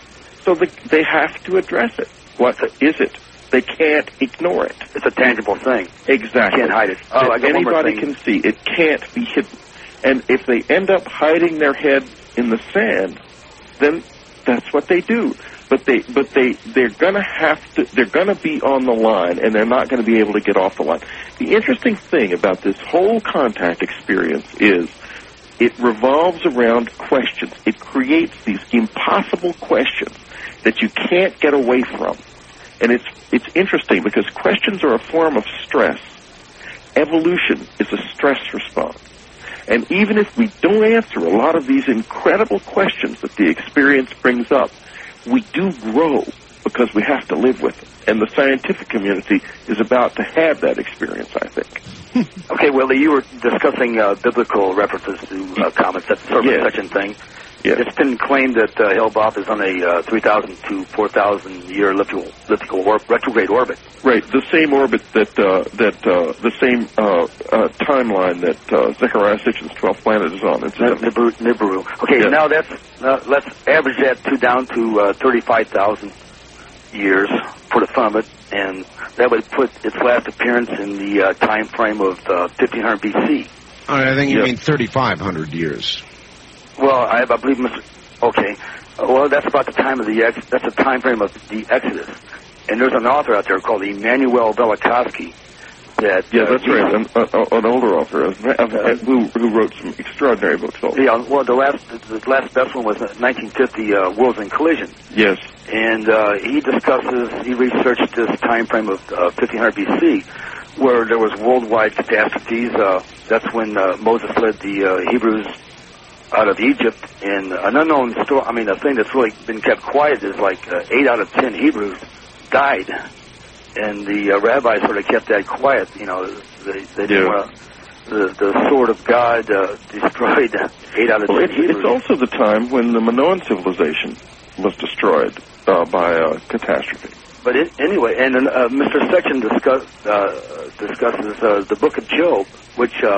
[SPEAKER 2] So the, they have to address it. What is it? They can't ignore it.
[SPEAKER 8] It's a tangible thing.
[SPEAKER 2] Exactly.
[SPEAKER 8] You can't hide it. Oh, I got
[SPEAKER 2] Anybody
[SPEAKER 8] one more thing.
[SPEAKER 2] can see. It can't be hidden. And if they end up hiding their head in the sand, then that's what they do. But they, but they, they're gonna have to. They're gonna be on the line, and they're not going to be able to get off the line. The interesting thing about this whole contact experience is it revolves around questions. It creates these impossible questions that you can't get away from, and it's it's interesting because questions are a form of stress. Evolution is a stress response. And even if we don't answer a lot of these incredible questions that the experience brings up, we do grow because we have to live with them. And the scientific community is about to have that experience, I think.
[SPEAKER 8] Okay, Willie, you were discussing uh, biblical references to uh, comets, that sort of
[SPEAKER 2] yes.
[SPEAKER 8] such a thing.
[SPEAKER 2] Yes.
[SPEAKER 8] It's been claimed that uh, Hale-Bopp is on a uh, three thousand to four thousand year elliptical, elliptical or retrograde orbit.
[SPEAKER 2] Right, the same orbit that uh, that uh, the same uh, uh, timeline that uh, Zecharia Sitchin's twelfth planet is on. It's
[SPEAKER 8] Nibiru. Nibiru. Okay,
[SPEAKER 2] yes.
[SPEAKER 8] now that's uh, let's average that to down to uh, thirty-five thousand years for the fun of it, and that would put its last appearance in the uh, time frame of uh, fifteen hundred B C.
[SPEAKER 1] All right, I think you
[SPEAKER 2] Yep.
[SPEAKER 1] mean thirty-five hundred years.
[SPEAKER 8] Well, I, I believe, Mister Okay, uh, well, that's about the time of the ex. That's the time frame of the Exodus, and there's an author out there called Immanuel Velikovsky. That
[SPEAKER 2] yeah,
[SPEAKER 8] uh,
[SPEAKER 2] that's right. An, uh, an older author uh, uh, who who wrote some extraordinary books. Also.
[SPEAKER 8] Yeah, well, the last the last best one was nineteen fifty, uh, Worlds in Collision.
[SPEAKER 2] Yes,
[SPEAKER 8] and uh, he discusses, he researched this time frame of uh, fifteen hundred B C, where there was worldwide catastrophes. Uh, that's when uh, Moses led the uh, Hebrews out of Egypt, and an unknown story. I mean, a thing that's really been kept quiet is like uh, eight out of ten Hebrews died, and the uh, rabbis sort of kept that quiet. You know, they, they didn't
[SPEAKER 2] Yeah.
[SPEAKER 8] want the the sword of God uh, destroyed eight out of
[SPEAKER 2] well,
[SPEAKER 8] ten
[SPEAKER 2] it's,
[SPEAKER 8] Hebrews.
[SPEAKER 2] it's also the time when the Minoan civilization was destroyed uh, by a catastrophe.
[SPEAKER 8] But it, anyway, and uh, Mister Section discuss, uh, discusses uh, the Book of Job, which uh,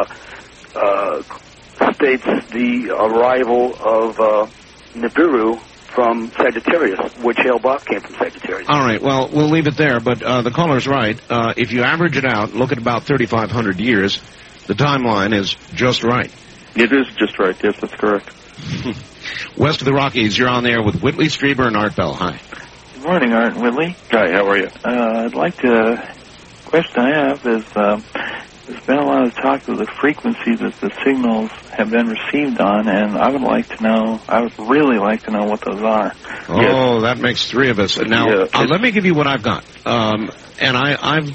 [SPEAKER 8] uh, states the arrival of uh, Nibiru from Sagittarius, which Hale-Bopp came from Sagittarius.
[SPEAKER 1] All right, well, we'll leave it there, but uh, the caller's right. Uh, if you average it out, look at about thirty-five hundred years, the timeline is just right.
[SPEAKER 2] It is just right. Yes, that's correct.
[SPEAKER 1] West of the Rockies, you're on there with Whitley Strieber and Art Bell. Hi.
[SPEAKER 9] Good morning, Art and Whitley.
[SPEAKER 2] Hi, how are you?
[SPEAKER 9] Uh, I'd like to, question I have is, uh, there's been a lot of talk of the frequency that the signals have been received on, and I would like to know, I would really like to know what those are.
[SPEAKER 1] Oh, yes. That makes three of us. Now,
[SPEAKER 2] yeah,
[SPEAKER 1] uh, let me give you what I've got. Um, and I, I've,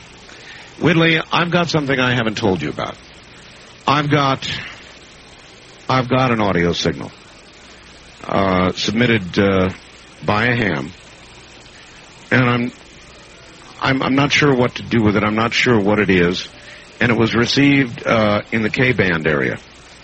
[SPEAKER 1] Whitley, I've got something I haven't told you about. I've got, I've got an audio signal, uh, submitted, uh, by a ham. And I'm, I'm, I'm not sure what to do with it. I'm not sure what it is. And it was received uh, in the K-band area.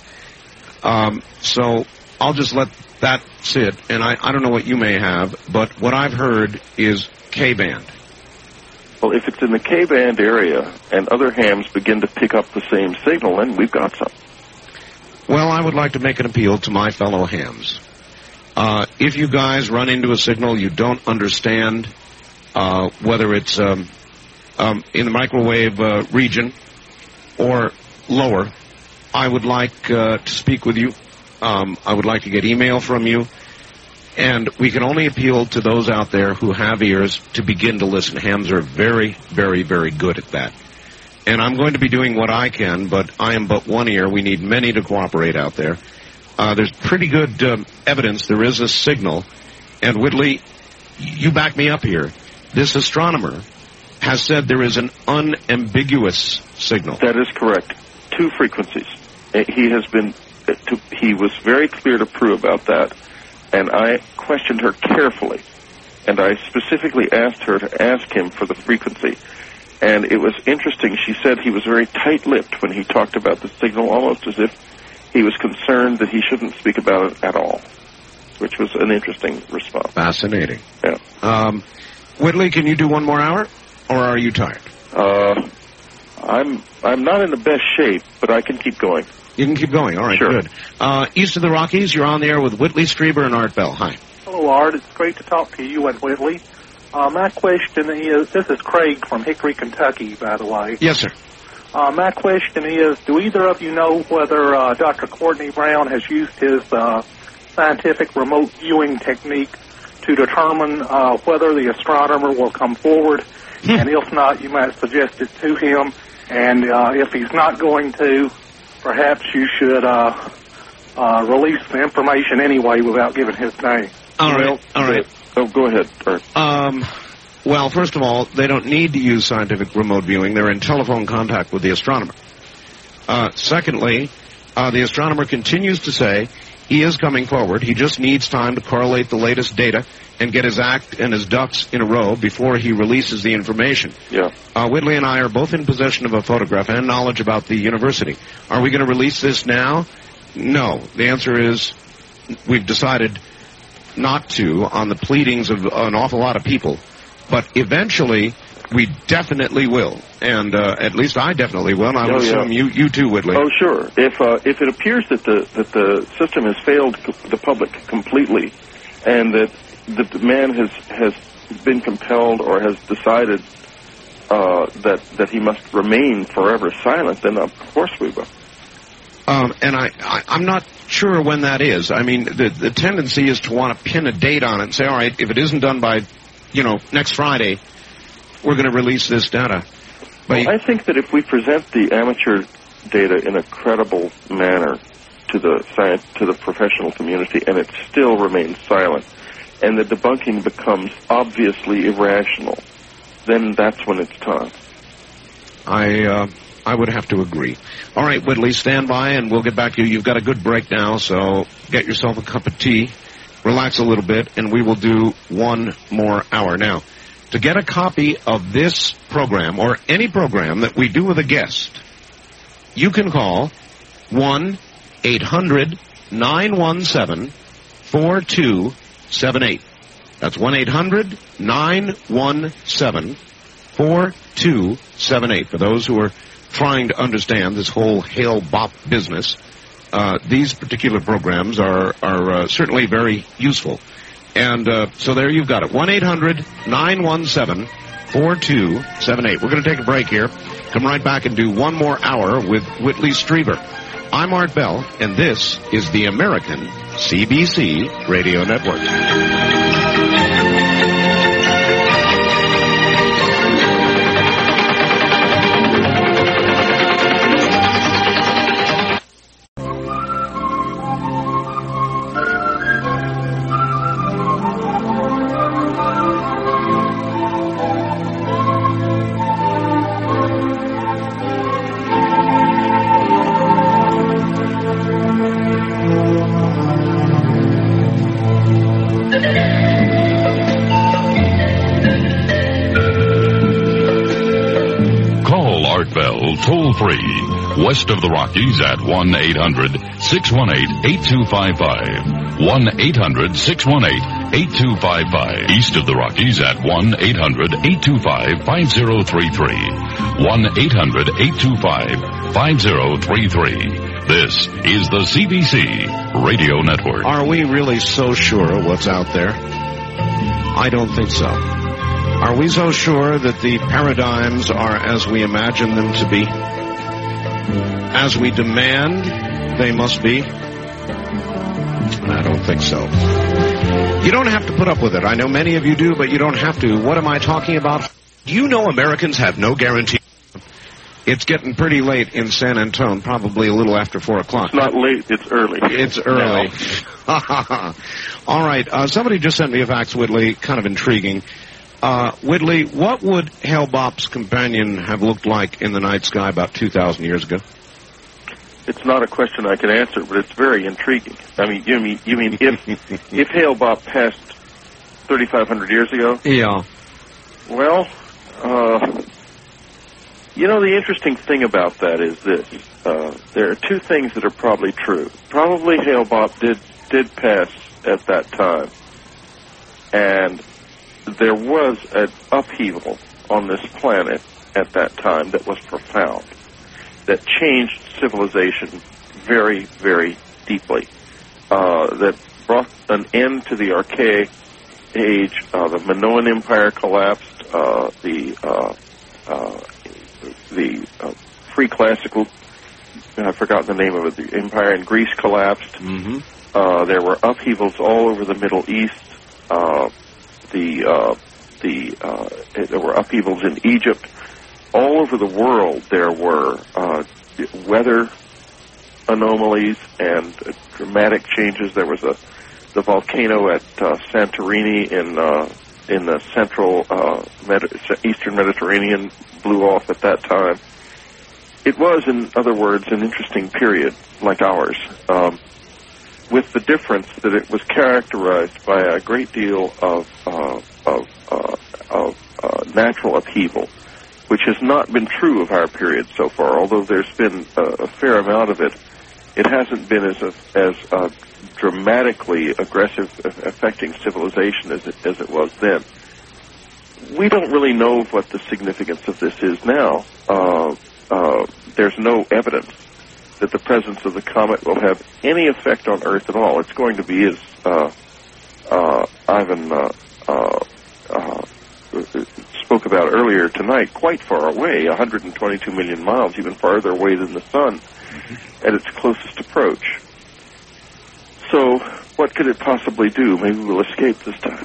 [SPEAKER 1] Um, so I'll just let that sit. And I, I don't know what you may have, but what I've heard is K-band.
[SPEAKER 2] Well, if it's in the K-band area and other hams begin to pick up the same signal, then we've got some.
[SPEAKER 1] Well, I would like to make an appeal to my fellow hams. Uh, if you guys run into a signal you don't understand, uh, whether it's um, um, in the microwave uh, region or lower, I would like uh, to speak with you. Um, I would like to get email from you. And we can only appeal to those out there who have ears to begin to listen. Hams are very, very, very good at that. And I'm going to be doing what I can, but I am but one ear. We need many to cooperate out there. Uh, there's pretty good um, evidence there is a signal. And Whitley, you back me up here. This astronomer has said there is an unambiguous signal.
[SPEAKER 2] That is correct. Two frequencies. He has been, he was very clear to Prue about that. And I questioned her carefully, and I specifically asked her to ask him for the frequency. And it was interesting. She said he was very tight-lipped when he talked about the signal, almost as if he was concerned that he shouldn't speak about it at all, which was an interesting response.
[SPEAKER 1] Fascinating.
[SPEAKER 2] Yeah.
[SPEAKER 1] Um, Whitley, can you do one more hour, or are you tired?
[SPEAKER 2] Uh, I'm I'm not in the best shape, but I can keep going.
[SPEAKER 1] You can keep going. All right,
[SPEAKER 2] sure.
[SPEAKER 1] Good. Uh, east of the Rockies, you're on the air with Whitley Strieber and Art Bell. Hi.
[SPEAKER 10] Hello, Art. It's great to talk to you and Whitley. Uh, my question is, this is Craig from Hickory, Kentucky, by the way.
[SPEAKER 1] Yes, sir.
[SPEAKER 10] Uh, my question is, do either of you know whether uh, Doctor Courtney Brown has used his uh, scientific remote viewing technique to determine uh, whether the astronomer will come forward? And if not, you might suggest it to him. And uh, if he's not going to, perhaps you should uh, uh, release the information anyway without giving his name.
[SPEAKER 1] All right, all right.
[SPEAKER 2] Oh, go ahead, Art.
[SPEAKER 1] Um, well, first of all, they don't need to use scientific remote viewing. They're in telephone contact with the astronomer. Uh, secondly, uh, the astronomer continues to say he is coming forward. He just needs time to correlate the latest data and get his act and his ducks in a row before he releases the information.
[SPEAKER 2] Yeah.
[SPEAKER 1] Uh, Whitley and I are both in possession of a photograph and knowledge about the university. Are we going to release this now? No. The answer is we've decided not to on the pleadings of an awful lot of people. But eventually, we definitely will. And uh, at least I definitely will. And I
[SPEAKER 2] oh,
[SPEAKER 1] would assume
[SPEAKER 2] yeah.
[SPEAKER 1] you, you too, Whitley.
[SPEAKER 2] Oh, sure. If uh, if it appears that the that the system has failed the public completely, and that that the man has has been compelled or has decided uh, that that he must remain forever silent, then of course we will.
[SPEAKER 1] Um, and I, I, I'm not sure when that is. I mean, the the tendency is to want to pin a date on it and say, all right, if it isn't done by, you know, next Friday, we're going to release this data. But
[SPEAKER 2] well, I think that if we present the amateur data in a credible manner to the science, to the professional community, and it still remains silent, and the debunking becomes obviously irrational, then that's when it's time.
[SPEAKER 1] I uh, I would have to agree. All right, Whitley, stand by, and we'll get back to you. You've got a good break now, so get yourself a cup of tea, relax a little bit, and we will do one more hour. Now, to get a copy of this program, or any program that we do with a guest, you can call one eight hundred nine one seven four two seven eight. That's one eight hundred nine one seven four two seven eight. For those who are trying to understand this whole Hale-Bopp business, uh, these particular programs are, are uh, certainly very useful. And uh, so there you've got it, one eight hundred nine one seven four two seven eight. We're going to take a break here, come right back and do one more hour with Whitley Strieber. I'm Art Bell, and this is the American C B C Radio Network.
[SPEAKER 5] Toll free, west of the Rockies at one eight hundred six one eight eight two five five. one eight hundred six one eight eight two five five. East of the Rockies at one eight hundred eight two five five zero three three. one eight hundred eight two five five zero three three. This is the C B C Radio Network.
[SPEAKER 1] Are we really so sure of what's out there? I don't think so. Are we so sure that the paradigms are as we imagine them to be? As we demand they must be? I don't think so. You don't have to put up with it. I know many of you do, but you don't have to. What am I talking about? Do you know Americans have no guarantee? It's getting pretty late in San Antone, probably a little after four o'clock.
[SPEAKER 2] It's not late, it's early.
[SPEAKER 1] It's early. All right, uh, somebody just sent me a fax, Whitley, kind of intriguing. Uh, Whitley, what would Hale-Bopp's companion have looked like in the night sky about two thousand years ago?
[SPEAKER 2] It's not a question I can answer, but it's very intriguing. I mean, you mean, you mean if, if Hale-Bopp passed thirty-five hundred years ago?
[SPEAKER 1] Yeah.
[SPEAKER 2] Well, uh... you know, the interesting thing about that is this. Uh, there are two things that are probably true. Probably Hale-Bopp did, did pass at that time. And there was an upheaval on this planet at that time that was profound, that changed civilization very, very deeply, uh, that brought an end to the archaic age. Uh, the Minoan Empire collapsed. Uh, the... Uh, uh, The uh, free classical, I forgot the name of it, the empire in Greece collapsed.
[SPEAKER 1] Mm-hmm.
[SPEAKER 2] Uh, there were upheavals all over the Middle East. Uh, the uh, the uh, there were upheavals in Egypt. All over the world, there were uh, weather anomalies and uh, dramatic changes. There was a the volcano at uh, Santorini in uh, in the central uh, Med- Eastern Mediterranean blew off at that time. It was, in other words, an interesting period like ours, um, with the difference that it was characterized by a great deal of uh, of, uh, of uh, natural upheaval, which has not been true of our period so far. Although there's been a, a fair amount of it, it hasn't been as a, as a dramatically aggressive, affecting civilization as it, as it was then. We don't really know what the significance of this is now. Uh, uh, there's no evidence that the presence of the comet will have any effect on Earth at all. It's going to be, as uh, uh, Ivan uh, uh, uh, spoke about earlier tonight, quite far away, one hundred twenty-two million miles, even farther away than the Sun, mm-hmm. at its closest approach. So what could it possibly do? Maybe we'll escape this time.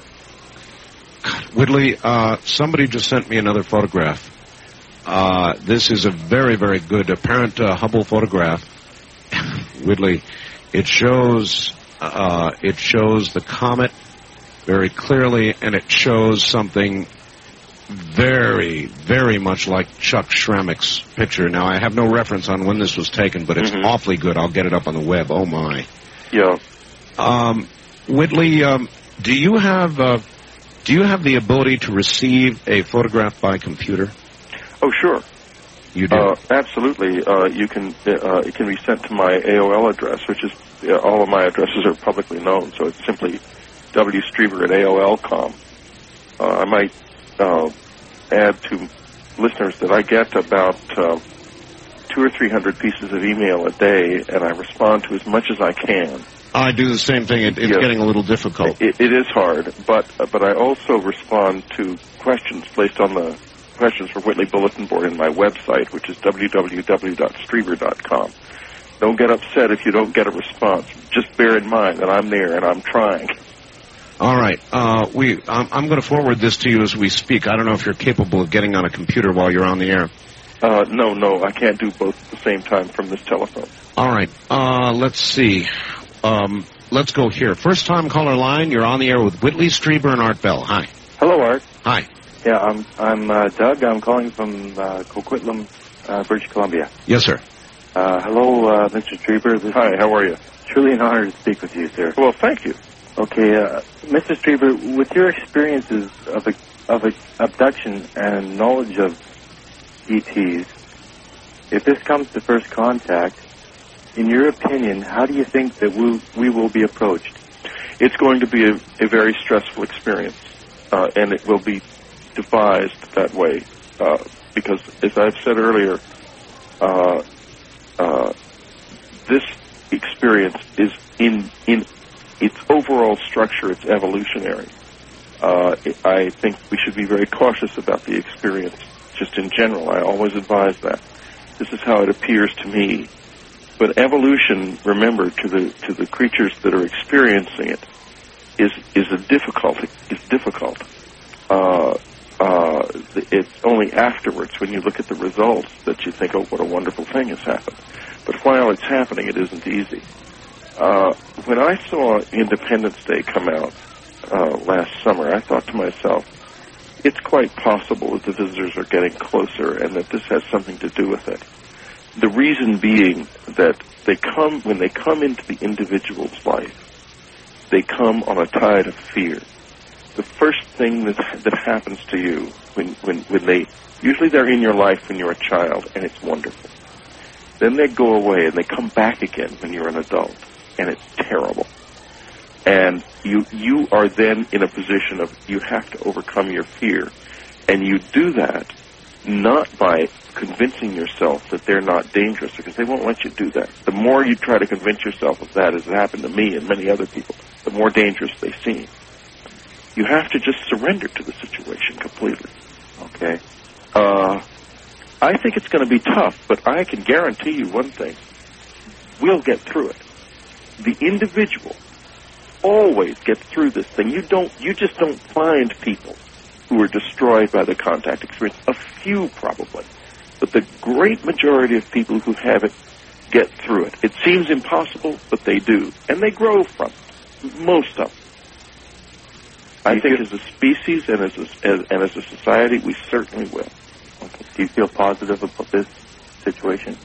[SPEAKER 1] Whitley, uh, somebody just sent me another photograph. Uh, this is a very, very good apparent uh, Hubble photograph. Whitley, it shows uh, it shows the comet very clearly, and it shows something very, very much like Chuck Schrammick's picture. Now, I have no reference on when this was taken, but it's mm-hmm. awfully good. I'll get it up on the web. Oh, my.
[SPEAKER 2] Yeah.
[SPEAKER 1] Um, Whitley, um, do you have... Uh, Do you have the ability to receive a photograph by computer?
[SPEAKER 2] Oh, sure.
[SPEAKER 1] You do?
[SPEAKER 2] Uh, absolutely. Uh, you can. Uh, it can be sent to my A O L address, which is uh, all of my addresses are publicly known. So it's simply w strieber at A O L dot com. Uh, I might uh, add to listeners that I get about uh, two or three hundred pieces of email a day, and I respond to as much as I can.
[SPEAKER 1] I do the same thing. It, it's yes. getting a little difficult.
[SPEAKER 2] It, it is hard, but uh, but I also respond to questions placed on the Questions for Whitley Bulletin Board in my website, which is w w w dot strieber dot com. Don't get upset if you don't get a response. Just bear in mind that I'm there and I'm trying.
[SPEAKER 1] All right. Uh, we I'm, I'm going to forward this to you as we speak. I don't know if you're capable of getting on a computer while you're on the air.
[SPEAKER 2] Uh, no, no, I can't do both at the same time from this telephone.
[SPEAKER 1] All right. Uh, let's see. Um, let's go here. First time caller line. You're on the air with Whitley Strieber and Art Bell. Hi.
[SPEAKER 11] Hello, Art.
[SPEAKER 1] Hi.
[SPEAKER 11] Yeah, I'm I'm uh, Doug. I'm calling from uh, Coquitlam, uh, British Columbia.
[SPEAKER 1] Yes, sir.
[SPEAKER 11] Uh, hello, uh, Mister Strieber. This
[SPEAKER 2] Hi. How are you?
[SPEAKER 11] Truly an honor to speak with you, sir.
[SPEAKER 2] Well, thank you.
[SPEAKER 11] Okay, uh, Mister Strieber, with your experiences of a, of a abduction and knowledge of E Ts, if this comes to first contact, in your opinion, how do you think that we, we will be approached?
[SPEAKER 2] it's going to be a, a very stressful experience, uh, and it will be devised that way uh, because, as I've said earlier, uh, uh, this experience is in in its overall structure. It's evolutionary. Uh, I think we should be very cautious about the experience. Just in general, I always advise that. This is how it appears to me. But evolution, remember, to the to the creatures that are experiencing it, is is a difficulty. Is difficult. Uh, uh, it's only afterwards, when you look at the results, that you think, "Oh, what a wonderful thing has happened." But while it's happening, it isn't easy. Uh, when I saw Independence Day come out uh, last summer, I thought to myself, it's quite possible that the visitors are getting closer and that this has something to do with it. The reason being that they come, when they come into the individual's life, they come on a tide of fear. The first thing that that happens to you when, when, when they, usually they're in your life when you're a child, and it's wonderful. Then they go away and they come back again when you're an adult, and it's terrible. And you you are then in a position of, you have to overcome your fear. And you do that not by convincing yourself that they're not dangerous, because they won't let you do that. The more you try to convince yourself of that, as it happened to me and many other people, the more dangerous they seem. You have to just surrender to the situation completely. Okay? Uh, I think it's going to be tough, but I can guarantee you one thing. We'll get through it. The individual always gets through this thing. You don't, you just don't find people who are destroyed by the contact experience. A few, probably. But the great majority of people who have it get through it. It seems impossible, but they do. And they grow from it. Most of them. I think as a species and as a, as, and as a society, we certainly will.
[SPEAKER 11] Okay. Do you feel positive about this situation?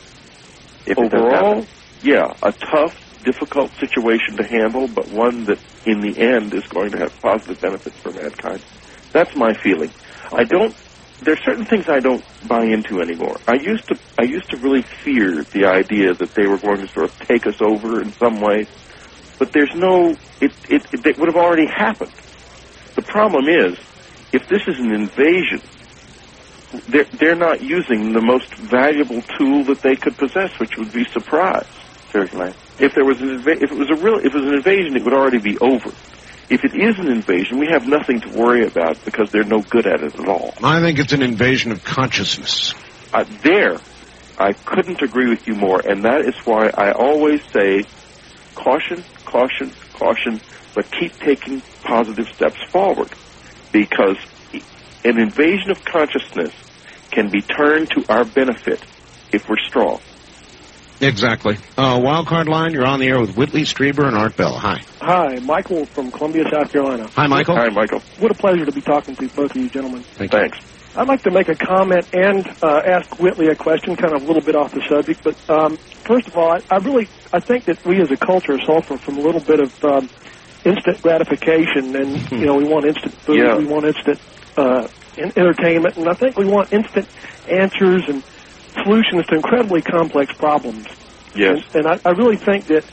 [SPEAKER 2] If overall, yeah, a tough, difficult situation to handle, but one that in the end is going to have positive benefits for mankind. That's my feeling. Okay. I don't, there are certain things I don't buy into anymore. I used to, I used to really fear the idea that they were going to sort of take us over in some way, but there's no, it, it, it, it would have already happened. The problem is, if this is an invasion, they're, they're not using the most valuable tool that they could possess, which would be surprise. Certainly. If there was an inv- if it was a real, if it was an invasion, it would already be over. If it is an invasion, we have nothing to worry about because they're no good at it at all.
[SPEAKER 1] I think it's an invasion of consciousness.
[SPEAKER 2] Uh, there, I couldn't agree with you more, and that is why I always say, caution, caution, caution, but keep taking positive steps forward, because an invasion of consciousness can be turned to our benefit if we're strong.
[SPEAKER 1] Exactly. Uh, Wildcard Line, you're on the air with Whitley Strieber and Art Bell. Hi.
[SPEAKER 12] Hi, Michael from Columbia, South Carolina.
[SPEAKER 1] Hi, Michael.
[SPEAKER 2] Hi, Michael.
[SPEAKER 12] What a pleasure to be talking to both of you gentlemen.
[SPEAKER 1] Thank
[SPEAKER 2] Thanks.
[SPEAKER 1] You.
[SPEAKER 12] I'd like to make a comment and uh, ask Whitley a question, kind of a little bit off the subject. But um, first of all, I, I really I think that we as a culture suffer from a little bit of um, instant gratification, and you know we want instant food,
[SPEAKER 2] yeah.
[SPEAKER 12] we want instant uh, entertainment, and I think we want instant answers and solutions to incredibly complex problems.
[SPEAKER 2] Yes.
[SPEAKER 12] And, and I, I really think that,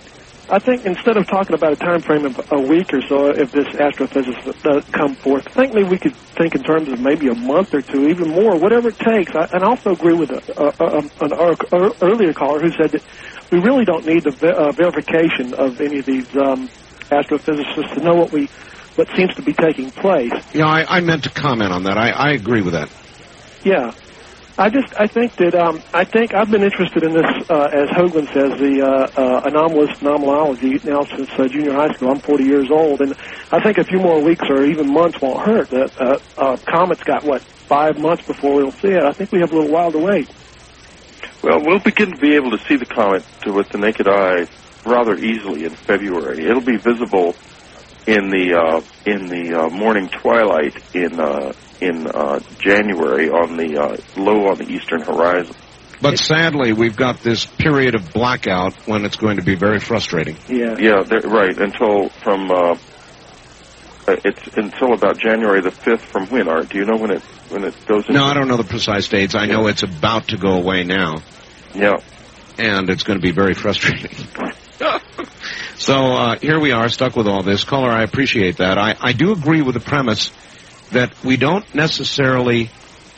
[SPEAKER 12] I think instead of talking about a time frame of a week or so if this astrophysicist does come forth, I think maybe we could think in terms of maybe a month or two, even more, whatever it takes. I, and I also agree with a, a, a, an a, earlier caller who said that we really don't need the ver- uh, verification of any of these um, astrophysicists to know what we what seems to be taking place.
[SPEAKER 1] Yeah, I, I meant to comment on that. I, I agree with that.
[SPEAKER 12] Yeah. I just, I think that, um, I think I've been interested in this, uh, as Hoagland says, the, uh, uh, anomalous phenomenology now since uh, junior high school. I'm forty years old, and I think a few more weeks or even months won't hurt. The, uh, uh, Comet's got, what, five months before we'll see it. I think we have a little while to wait.
[SPEAKER 2] Well, we'll begin to be able to see the comet to, with the naked eye rather easily in February. It'll be visible in the, uh, in the, uh, morning twilight in, uh, in uh, January on the uh, low on the eastern horizon.
[SPEAKER 1] But sadly, we've got this period of blackout when it's going to be very frustrating.
[SPEAKER 12] Yeah,
[SPEAKER 2] yeah, right. Until from uh, it's until about January the fifth. From when, Art? Do you know when it when it goes? Into
[SPEAKER 1] no, I don't know the precise dates. I know
[SPEAKER 2] yeah.
[SPEAKER 1] it's about to go away now.
[SPEAKER 2] Yeah,
[SPEAKER 1] and it's going to be very frustrating. So uh, here we are, stuck with all this. Caller, I appreciate that. I, I do agree with the premise that we don't necessarily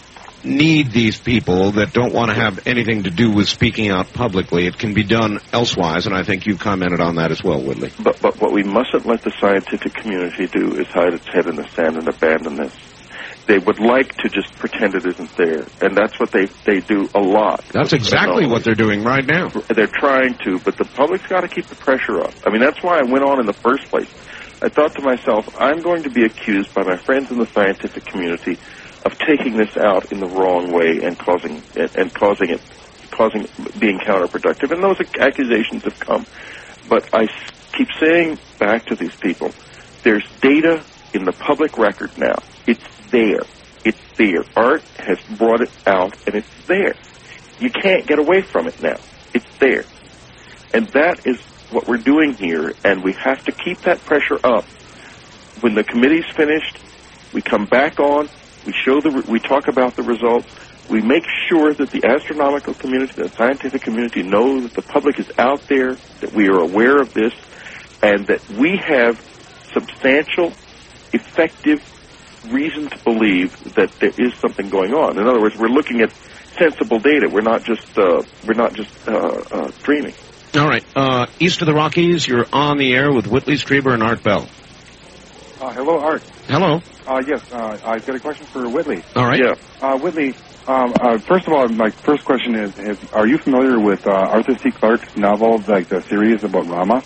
[SPEAKER 1] need these people that don't want to have anything to do with speaking out publicly. It can be done elsewise, and I think you've commented on that as well, Whitley.
[SPEAKER 2] But, but what we mustn't let the scientific community do is hide its head in the sand and abandon this. They would like to just pretend it isn't there, and that's what they, they do a lot.
[SPEAKER 1] That's exactly what they're doing right now.
[SPEAKER 2] They're trying to, but the public's got to keep the pressure up. I mean, that's why I went on in the first place. I thought to myself, I'm going to be accused by my friends in the scientific community of taking this out in the wrong way and causing and, and causing it, causing being counterproductive. And those accusations have come. But I keep saying back to these people, there's data in the public record now. It's there. It's there. Art has brought it out, and it's there. You can't get away from it now. It's there. And that is what we're doing here, and we have to keep that pressure up. When the committee's finished, we come back on, we show the, we talk about the results, we make sure that the astronomical community, the scientific community, know that the public is out there, that we are aware of this, and that we have substantial, effective reason to believe that there is something going on. In other words, we're looking at sensible data. We're not just uh, we're not just uh, uh, dreaming.
[SPEAKER 1] All right, uh, east of the Rockies, you're on the air with Whitley Strieber and Art Bell.
[SPEAKER 13] Uh, hello, Art.
[SPEAKER 1] Hello.
[SPEAKER 13] Uh, yes, uh, I've got a question for Whitley.
[SPEAKER 1] All right.
[SPEAKER 2] Yeah.
[SPEAKER 13] Uh, Whitley, um, uh, first of all, my first question is: is are you familiar with uh, Arthur C. Clarke's novel, like the series about Rama?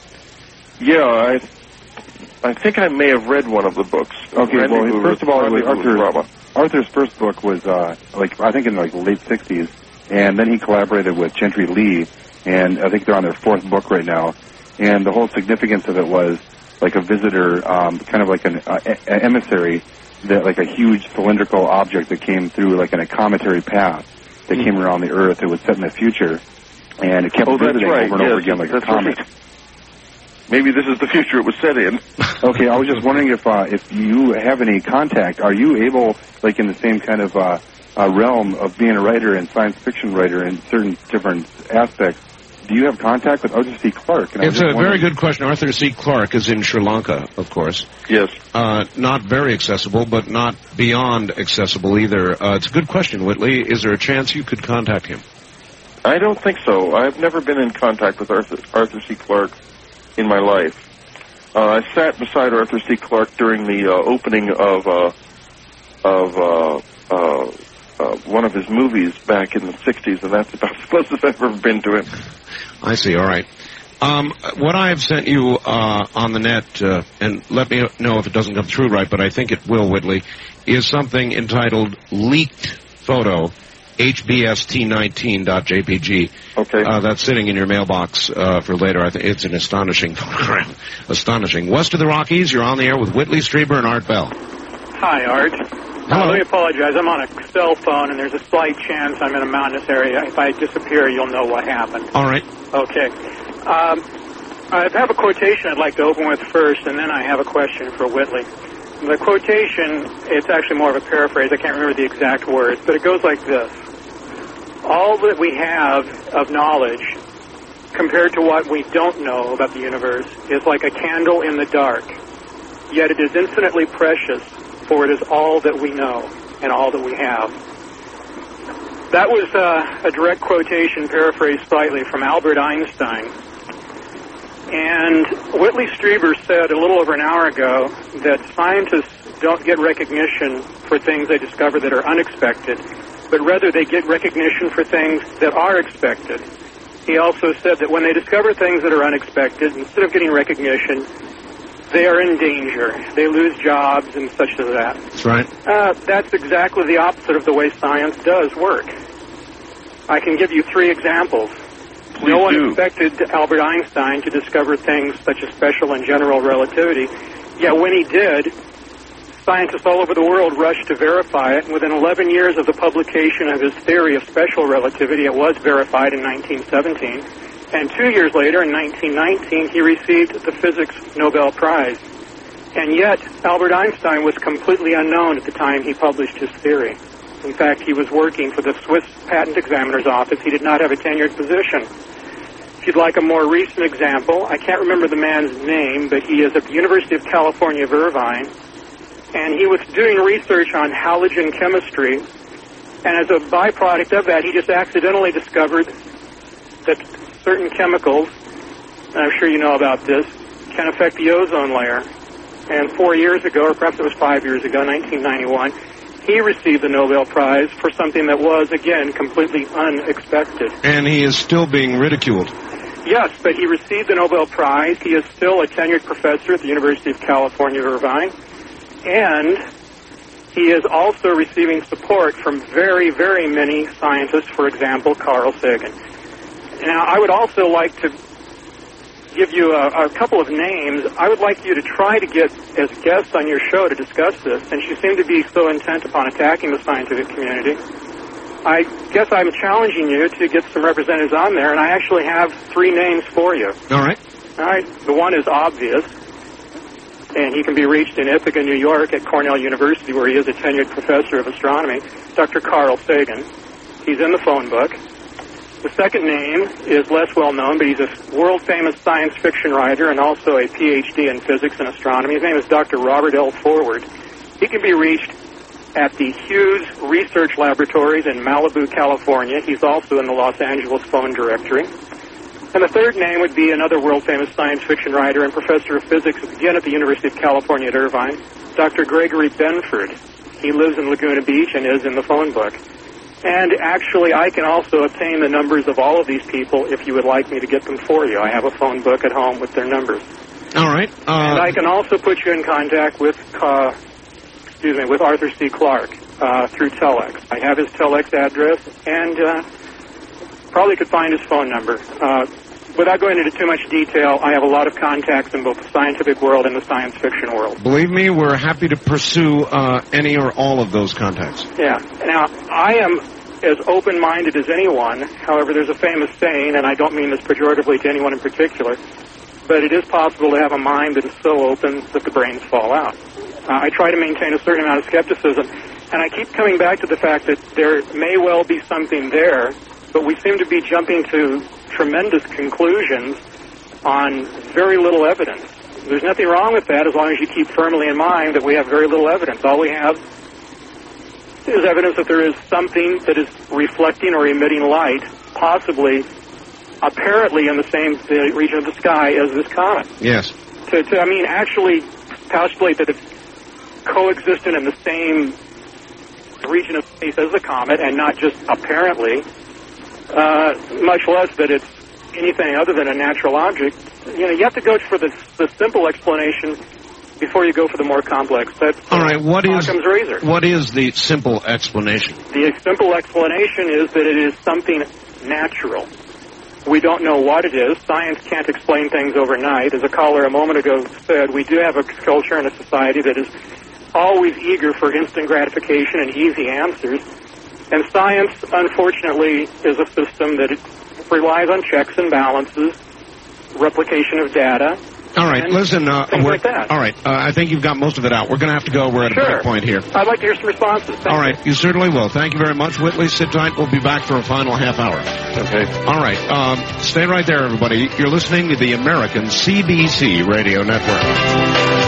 [SPEAKER 2] Yeah, I. I think I may have read one of the books.
[SPEAKER 13] Okay,
[SPEAKER 2] Randy
[SPEAKER 13] well,
[SPEAKER 2] Hoover,
[SPEAKER 13] first of all,
[SPEAKER 2] Randy
[SPEAKER 13] Arthur,
[SPEAKER 2] Rama.
[SPEAKER 13] Arthur's first book was, uh, like, I think in like the late sixties, and then he collaborated with Gentry Lee, and I think they're on their fourth book right now, and the whole significance of it was like a visitor, um, kind of like an, uh, an emissary, that like a huge cylindrical object that came through like in a cometary path that mm-hmm. came around the Earth. It was set in the future, and it kept
[SPEAKER 2] oh,
[SPEAKER 13] visiting
[SPEAKER 2] right.
[SPEAKER 13] over and
[SPEAKER 2] yes,
[SPEAKER 13] over again like a comet.
[SPEAKER 2] Right. Maybe this is the future it was set in.
[SPEAKER 13] Okay, I was just wondering if uh, if you have any contact. Are you able, like in the same kind of uh, uh, realm of being a writer and science fiction writer in certain different aspects, do you have contact with Arthur C. Clarke? And
[SPEAKER 1] it's a very good question. Arthur C. Clarke is in Sri Lanka, of course.
[SPEAKER 2] Yes.
[SPEAKER 1] Uh, not very accessible, but not beyond accessible either. Uh, it's a good question, Whitley. Is there a chance you could contact him?
[SPEAKER 2] I don't think so. I've never been in contact with Arthur, Arthur C. Clarke in my life. Uh, I sat beside Arthur C. Clarke during the uh, opening of uh, of uh, uh, uh, one of his movies back in the sixties, and that's about as close as I've ever been to him.
[SPEAKER 1] I see. All right. Um, what I have sent you uh, on the net, uh, and let me know if it doesn't come through right, but I think it will, Whitley, is something entitled Leaked Photo, H B S T nineteen dot J P G.
[SPEAKER 2] Okay.
[SPEAKER 1] Uh, that's sitting in your mailbox uh, for later. I think it's an astonishing photograph. Astonishing. West of the Rockies, you're on the air with Whitley Strieber and Art Bell.
[SPEAKER 14] Hi, Art.
[SPEAKER 1] Hello.
[SPEAKER 14] Uh, let me apologize. I'm on a cell phone, and there's a slight chance I'm in a mountainous area. If I disappear, you'll know what happened.
[SPEAKER 1] All right.
[SPEAKER 14] Okay. Um, I have a quotation I'd like to open with first, and then I have a question for Whitley. The quotation, it's actually more of a paraphrase. I can't remember the exact words, but it goes like this. All that we have of knowledge compared to what we don't know about the universe is like a candle in the dark, yet it is infinitely precious, for it is all that we know and all that we have. That was uh, a direct quotation, paraphrased slightly, from Albert Einstein. And Whitley Strieber said a little over an hour ago that scientists don't get recognition for things they discover that are unexpected, but rather they get recognition for things that are expected. He also said that when they discover things that are unexpected, instead of getting recognition, they are in danger. They lose jobs and such as that.
[SPEAKER 1] That's right.
[SPEAKER 14] Uh, that's exactly the opposite of the way science does work. I can give you three examples.
[SPEAKER 2] Please
[SPEAKER 14] no one
[SPEAKER 2] do.
[SPEAKER 14] expected Albert Einstein to discover things such as special and general relativity, yet when he did, scientists all over the world rushed to verify it. Within eleven years of the publication of his theory of special relativity, it was verified in nineteen seventeen. And two years later, in nineteen nineteen, he received the Physics Nobel Prize. And yet, Albert Einstein was completely unknown at the time he published his theory. In fact, he was working for the Swiss Patent Examiner's Office. He did not have a tenured position. If you'd like a more recent example, I can't remember the man's name, but he is at the University of California of Irvine, and he was doing research on halogen chemistry, and as a byproduct of that, he just accidentally discovered that certain chemicals, and I'm sure you know about this, can affect the ozone layer. And four years ago, or perhaps it was five years ago, nineteen ninety-one, he received the Nobel Prize for something that was, again, completely unexpected.
[SPEAKER 1] And he is still being ridiculed.
[SPEAKER 14] Yes, but he received the Nobel Prize. He is still a tenured professor at the University of California, Irvine. And he is also receiving support from very, very many scientists, for example, Carl Sagan. Now, I would also like to give you a, a couple of names. I would like you to try to get as guests on your show to discuss this, since you seem to be so intent upon attacking the scientific community. I guess I'm challenging you to get some representatives on there, and I actually have three names for you.
[SPEAKER 1] All right.
[SPEAKER 14] All right. The one is obvious, and he can be reached in Ithaca, New York at Cornell University, where he is a tenured professor of astronomy, Doctor Carl Sagan. He's in the phone book. The second name is less well known, but he's a world-famous science fiction writer and also a P H D in physics and astronomy. His name is Doctor Robert L. Forward. He can be reached at the Hughes Research Laboratories in Malibu, California. He's also in the Los Angeles phone directory. And the third name would be another world-famous science fiction writer and professor of physics, again at the University of California at Irvine, Doctor Gregory Benford. He lives in Laguna Beach and is in the phone book. And actually, I can also obtain the numbers of all of these people if you would like me to get them for you. I have a phone book at home with their numbers.
[SPEAKER 1] All right. Uh,
[SPEAKER 14] and I can also put you in contact with, uh, excuse me, with Arthur C. Clarke uh, through Telex. I have his Telex address and uh, probably could find his phone number. Uh, without going into too much detail, I have a lot of contacts in both the scientific world and the science fiction world.
[SPEAKER 1] Believe me, we're happy to pursue uh, any or all of those contacts.
[SPEAKER 14] Yeah. Now, I am as open-minded as anyone. However, there's a famous saying, and I don't mean this pejoratively to anyone in particular, but it is possible to have a mind that is so open that the brains fall out. Uh, I try to maintain a certain amount of skepticism, and I keep coming back to the fact that there may well be something there, but we seem to be jumping to tremendous conclusions on very little evidence. There's nothing wrong with that as long as you keep firmly in mind that we have very little evidence. All we have is evidence that there is something that is reflecting or emitting light, possibly, apparently in the same region of the sky as this comet.
[SPEAKER 1] Yes.
[SPEAKER 14] To, to I mean, actually postulate that it's coexistent in the same region of space as the comet and not just apparently, uh, much less that it's anything other than a natural object. You know, you have to go for the, the simple explanation before you go for the more complex. That's
[SPEAKER 1] all right. What is
[SPEAKER 14] Occam's razor.
[SPEAKER 1] What is the simple explanation?
[SPEAKER 14] The simple explanation is that it is something natural. We don't know what it is. Science can't explain things overnight. As a caller a moment ago said, we do have a culture and a society that is always eager for instant gratification and easy answers. And science, unfortunately, is a system that it relies on checks and balances, replication of data.
[SPEAKER 1] All right, listen, uh,
[SPEAKER 14] things
[SPEAKER 1] we're,
[SPEAKER 14] like that.
[SPEAKER 1] all right, uh, I think you've got most of it out. We're going to have to go. We're at
[SPEAKER 14] Sure.
[SPEAKER 1] a break point here.
[SPEAKER 14] I'd like to hear some responses. Thank
[SPEAKER 1] All
[SPEAKER 14] you.
[SPEAKER 1] right, you certainly will. Thank you very much, Whitley. Sit tight. We'll be back for a final half hour.
[SPEAKER 13] Okay.
[SPEAKER 1] All right, um, stay right there, everybody. You're listening to the American C B C Radio Network.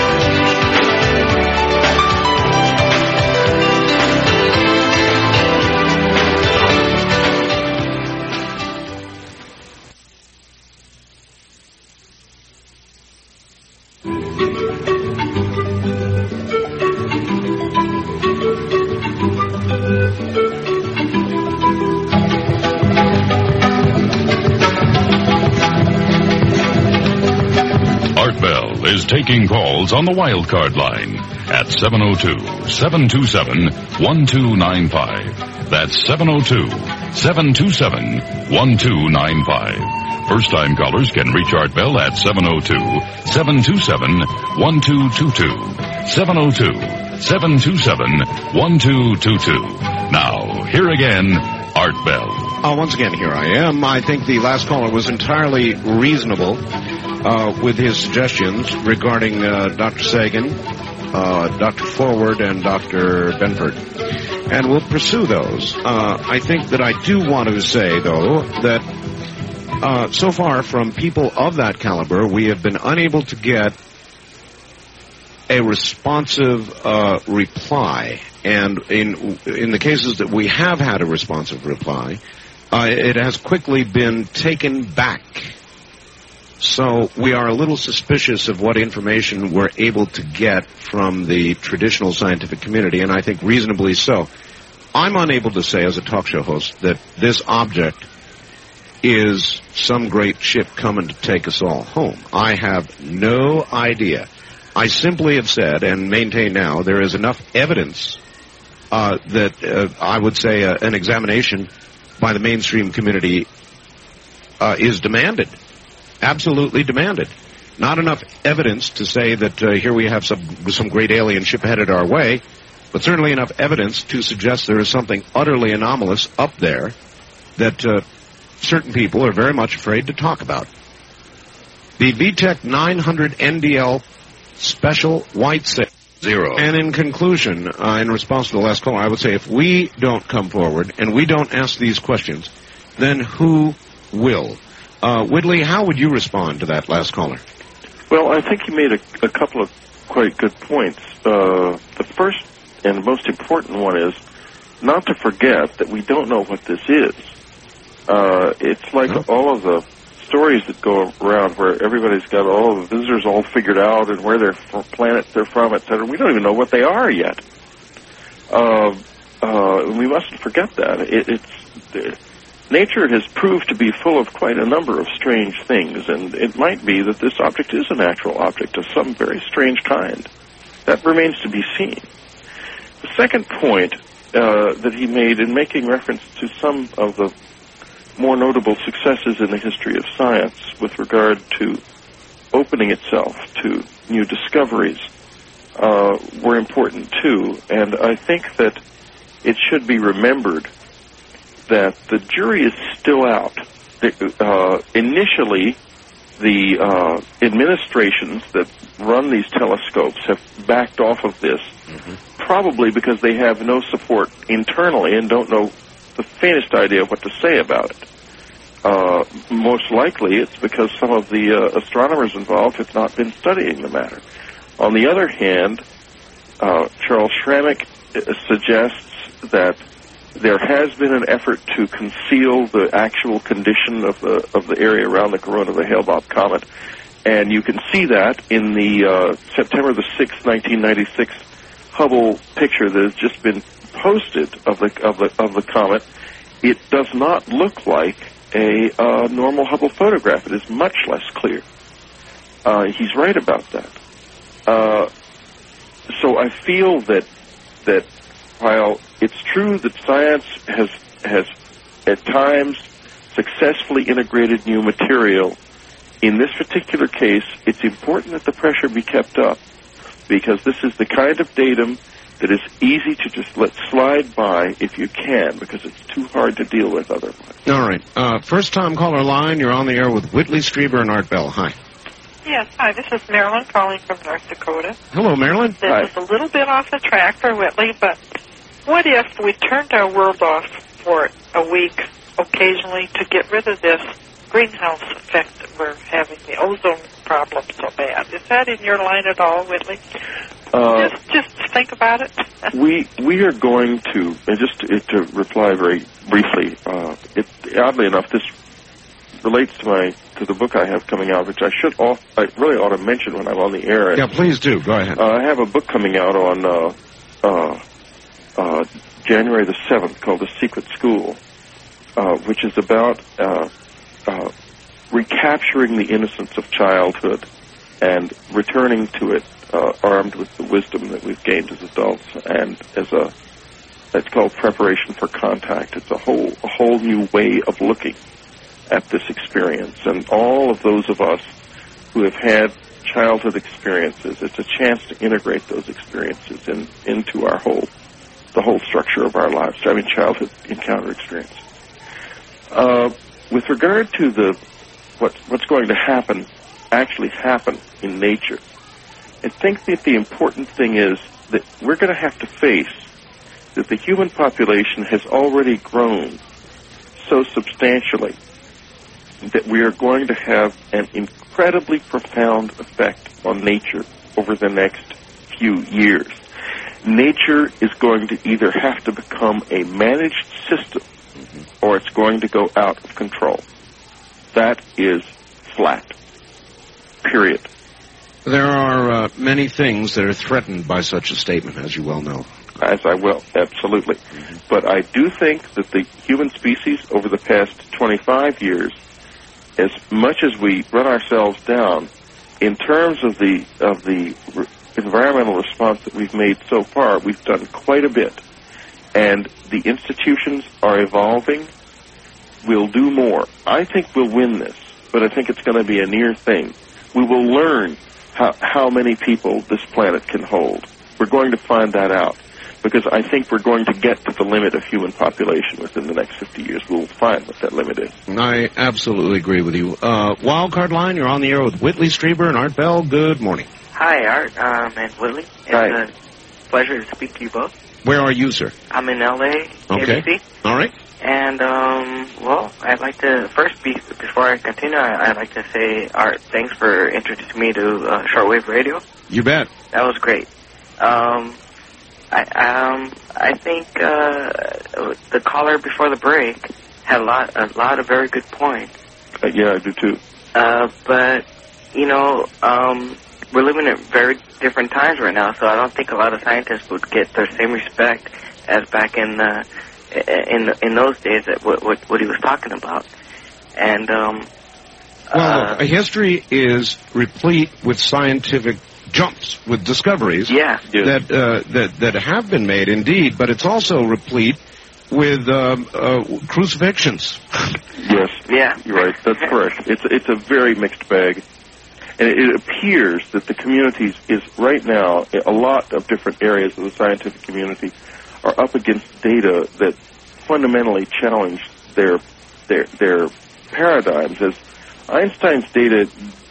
[SPEAKER 5] Is taking calls on the wildcard line at seven oh two, seven two seven, one two nine five. That's seven oh two, seven two seven, one two nine five. First-time callers can reach Art Bell at seven oh two, seven two seven, one two two two. seven oh two, seven two seven, one two two two. Now, here again, Art Bell.
[SPEAKER 1] Uh, once again, here I am. I think the last caller was entirely reasonable uh, with his suggestions regarding uh, Doctor Sagan, uh, Doctor Forward, and Doctor Benford. And we'll pursue those. Uh, I think that I do want to say, though, that uh, so far from people of that caliber, we have been unable to get a responsive uh, reply. And in in the cases that we have had a responsive reply, uh, it has quickly been taken back. So we are a little suspicious of what information we're able to get from the traditional scientific community, and I think reasonably so. I'm unable to say as a talk show host that this object is some great ship coming to take us all home. I have no idea. I simply have said and maintain now there is enough evidence uh, that uh, I would say uh, an examination by the mainstream community uh, is demanded. Absolutely demanded. Not enough evidence to say that uh, here we have some some great alien ship headed our way, but certainly enough evidence to suggest there is something utterly anomalous up there that uh, certain people are very much afraid to talk about. The V TEC nine hundred N D L special white sale. Zero. And in conclusion, uh, in response to the last call, I would say if we don't come forward and we don't ask these questions, then who will? Uh, Whitley, how would you respond to that last caller?
[SPEAKER 15] Well, I think you made a, a couple of quite good points. Uh, the first and most important one is not to forget that we don't know what this is. Uh, it's like oh. all of the stories that go around where everybody's got all the visitors all figured out and where they're from, planets they're from, et cetera. We don't even know what they are yet. Uh, uh, we mustn't forget that. It, it's... Uh, Nature has proved to be full of quite a number of strange things, and it might be that this object is a natural object of some very strange kind. That remains to be seen. The second point uh, that he made in making reference to some of the more notable successes in the history of science with regard to opening itself to new discoveries uh, were important too, and I think that it should be remembered that the jury is still out. Uh, initially, the uh, administrations that run these telescopes have backed off of this, mm-hmm. probably because they have no support internally and don't know the faintest idea what to say about it. Uh, most likely, it's because some of the uh, astronomers involved have not been studying the matter. On the other hand, uh, Charles Schrammick suggests that there has been an effort to conceal the actual condition of the of the area around the corona of the Hale-Bopp comet, and you can see that in the uh, September the sixth, nineteen ninety-six Hubble picture that has just been posted of the of the of the comet. It does not look like a uh, normal Hubble photograph. It is much less clear. Uh, he's right about that. Uh, so I feel that that. While it's true that science has has at times successfully integrated new material, in this particular case, it's important that the pressure be kept up, because this is the kind of datum that is easy to just let slide by if you can, because it's too hard to deal with otherwise.
[SPEAKER 1] All right. Uh, first-time caller line, you're on the air with Whitley Strieber and Art Bell. Hi.
[SPEAKER 16] Yes, hi, this is Marilyn calling from North Dakota.
[SPEAKER 1] Hello, Marilyn.
[SPEAKER 16] This
[SPEAKER 1] Hi.
[SPEAKER 16] is a little bit off the track for Whitley, but what if we turned our world off for a week occasionally to get rid of this greenhouse effect that we're having, the ozone problem so bad? Is that in your line at all, Whitley?
[SPEAKER 15] Uh,
[SPEAKER 16] just, just think about it.
[SPEAKER 15] we we are going to, and just to, to reply very briefly, uh, it, oddly enough, this relates to my to the book I have coming out, which I should off, I really ought to mention when I'm on the air.
[SPEAKER 1] Yeah, please do. Go ahead.
[SPEAKER 15] Uh, I have a book coming out on uh, uh, uh, January the seventh called The Secret School, uh, which is about uh, uh, recapturing the innocence of childhood and returning to it uh, armed with the wisdom that we've gained as adults, and as a it's called Preparation for Contact. It's a whole a whole new way of looking at this experience, and all of those of us who have had childhood experiences, it's a chance to integrate those experiences in, into our whole, the whole structure of our lives. I mean, childhood encounter experience. Uh, with regard to the what, what's going to happen, actually happen in nature, I think that the important thing is that we're going to have to face that the human population has already grown so substantially that we are going to have an incredibly profound effect on nature over the next few years. Nature is going to either have to become a managed system or it's going to go out of control. That is flat. Period.
[SPEAKER 1] There are uh, many things that are threatened by such a statement, as you well know.
[SPEAKER 15] As I will, absolutely. Mm-hmm. But I do think that the human species over the past twenty-five years, as much as we run ourselves down, in terms of the of the re- environmental response that we've made so far, we've done quite a bit. And the institutions are evolving. We'll do more. I think we'll win this, but I think it's going to be a near thing. We will learn how, how many people this planet can hold. We're going to find that out, because I think we're going to get to the limit of human population within the next fifty years. We'll find what that limit is.
[SPEAKER 1] I absolutely agree with you. Uh, Wildcard Line, you're on the air with Whitley Strieber and Art Bell. Good morning.
[SPEAKER 4] Hi, Art um, and Whitley. It's
[SPEAKER 1] Hi.
[SPEAKER 4] a pleasure to speak to you both.
[SPEAKER 1] Where are you, sir?
[SPEAKER 4] I'm in L A,
[SPEAKER 1] Okay.
[SPEAKER 4] A B C.
[SPEAKER 1] All right.
[SPEAKER 4] And, um, well, I'd like to, first, be, before I continue, I, I'd like to say, Art, thanks for introducing me to uh, shortwave radio.
[SPEAKER 1] You bet.
[SPEAKER 4] That was great. Um, I, um, I think uh, the caller before the break had a lot, a lot of very good points.
[SPEAKER 15] Uh, yeah, I do too.
[SPEAKER 4] Uh, but, you know, um, we're living at very different times right now, so I don't think a lot of scientists would get the same respect as back in the, in in those days that what, what what he was talking about. And um,
[SPEAKER 1] well,
[SPEAKER 4] uh,
[SPEAKER 1] look, history is replete with scientific jumps, with discoveries
[SPEAKER 4] yeah.
[SPEAKER 1] that uh, that that have been made, indeed. But it's also replete with um, uh, crucifixions.
[SPEAKER 15] Yes.
[SPEAKER 4] Yeah.
[SPEAKER 15] You're right. That's correct. It's it's a very mixed bag. And it appears that the communities is right now, a lot of different areas of the scientific community are up against data that fundamentally challenge their their their paradigms. As Einstein's data,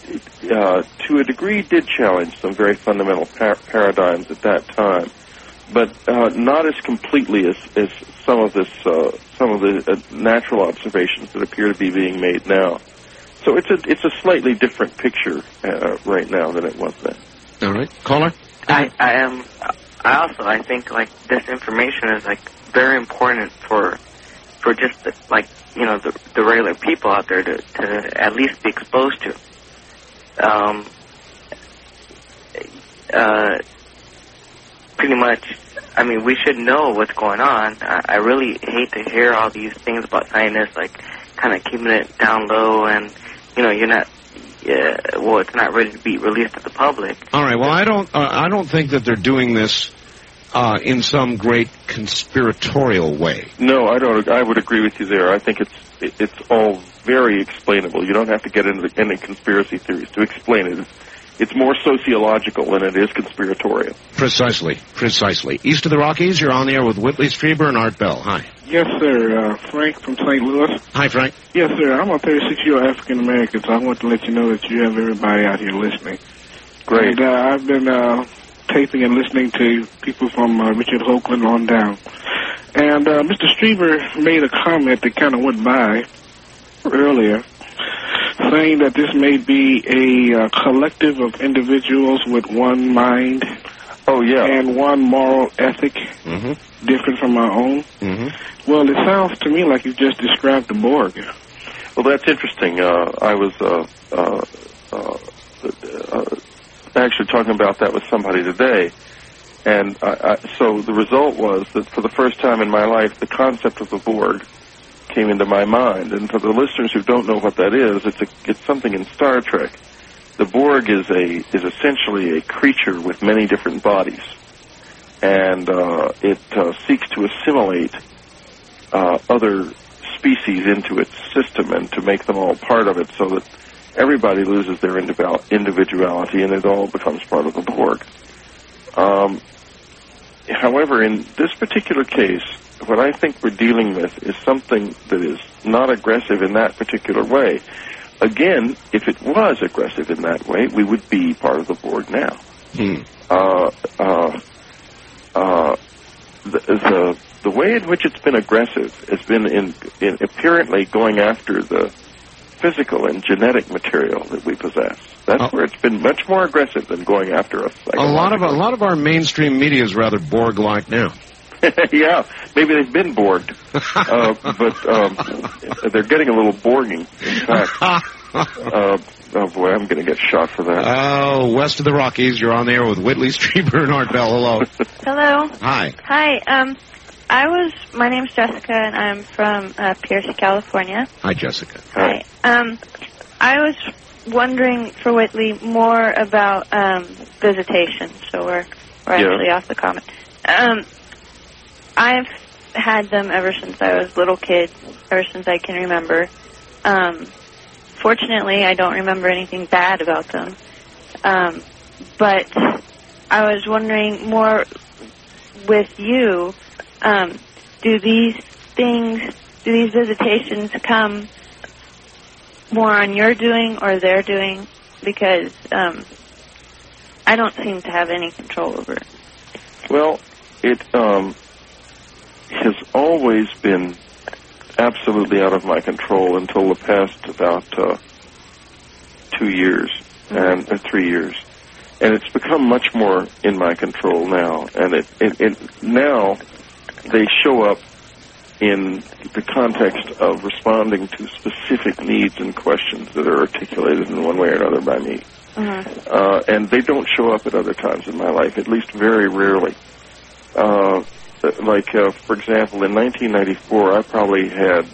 [SPEAKER 15] uh, to a degree, did challenge some very fundamental par- paradigms at that time, but uh, not as completely as, as some of this uh, some of the uh, natural observations that appear to be being made now. So it's a it's a slightly different picture uh, right now than it was then.
[SPEAKER 1] All right, caller.
[SPEAKER 4] I I am. I also I think like this information is like very important for for just the, like you know the the regular people out there to to at least be exposed to. Um. Uh. Pretty much. I mean, we should know what's going on. I, I really hate to hear all these things about scientists like kind of keeping it down low and. You know, you're not. Uh, well, it's not ready to be released to the public.
[SPEAKER 1] All right. Well, I don't. Uh, I don't think that they're doing this uh, in some great conspiratorial way.
[SPEAKER 15] No, I don't. I would agree with you there. I think it's it's all very explainable. You don't have to get into the, any conspiracy theories to explain it. It's, it's more sociological than it is conspiratorial.
[SPEAKER 1] Precisely. Precisely. East of the Rockies, you're on the air with Whitley Strieber and Art Bell. Hi.
[SPEAKER 12] Yes, sir. Uh, Frank from Saint Louis.
[SPEAKER 1] Hi, Frank.
[SPEAKER 12] Yes, sir. I'm a thirty-six-year-old African-American, so I want to let you know that you have everybody out here listening.
[SPEAKER 15] Great.
[SPEAKER 12] And uh, I've been uh, taping and listening to people from uh, Richard Hoagland on down. And uh, Mister Strieber made a comment that kind of went by earlier, saying that this may be a uh, collective of individuals with one mind.
[SPEAKER 15] Oh, yeah.
[SPEAKER 12] And one moral ethic,
[SPEAKER 1] mm-hmm.
[SPEAKER 12] different from our own.
[SPEAKER 15] Mm-hmm.
[SPEAKER 12] Well, it sounds to me like you just described the Borg.
[SPEAKER 15] Well, that's interesting. Uh, I was uh, uh, uh, uh, actually talking about that with somebody today. And I, I, so the result was that for the first time in my life, the concept of the Borg came into my mind. And for the listeners who don't know what that is, it's a, it's something in Star Trek. The Borg is a is essentially a creature with many different bodies, and uh, it uh, seeks to assimilate uh, other species into its system and to make them all part of it, so that everybody loses their individuality and it all becomes part of the Borg. Um, however, in this particular case, what I think we're dealing with is something that is not aggressive in that particular way. Again, if it was aggressive in that way, we would be part of the Borg now.
[SPEAKER 1] Hmm.
[SPEAKER 15] Uh, uh, uh, the, the the way in which it's been aggressive has been in, in apparently going after the physical and genetic material that we possess. That's
[SPEAKER 1] oh.
[SPEAKER 15] where it's been much more aggressive than going after us.
[SPEAKER 1] A lot of a lot of our mainstream media is rather Borg-like now.
[SPEAKER 15] Yeah, maybe they've been Borged, uh, but um, they're getting a little Borging. In fact, uh, oh boy, I'm going to get shot for that.
[SPEAKER 1] Oh, west of the Rockies, you're on the air with Whitley Strieber and Art Bell. Hello.
[SPEAKER 17] Hello.
[SPEAKER 1] Hi.
[SPEAKER 17] Hi. Um, I was. My name's Jessica, and I'm from uh, Pierce, California.
[SPEAKER 1] Hi, Jessica.
[SPEAKER 17] Hi. Um, I was wondering for Whitley more about um, visitation. So we're we're
[SPEAKER 15] Yeah.
[SPEAKER 17] actually off the comment. Um, I've had them ever since I was a little kid, ever since I can remember. Um, fortunately, I don't remember anything bad about them. Um, but I was wondering more with you, um, do these things, do these visitations come more on your doing or their doing? Because um, I don't seem to have any control over it.
[SPEAKER 15] Well, it um, has always been absolutely out of my control until the past about uh, two years and uh, three years, and it's become much more in my control now. And it, it, it now they show up in the context of responding to specific needs and questions that are articulated in one way or another by me.
[SPEAKER 17] Mm-hmm.
[SPEAKER 15] Uh, and they don't show up at other times in my life, at least very rarely. Uh, like, uh, for example, in nineteen ninety-four, I probably had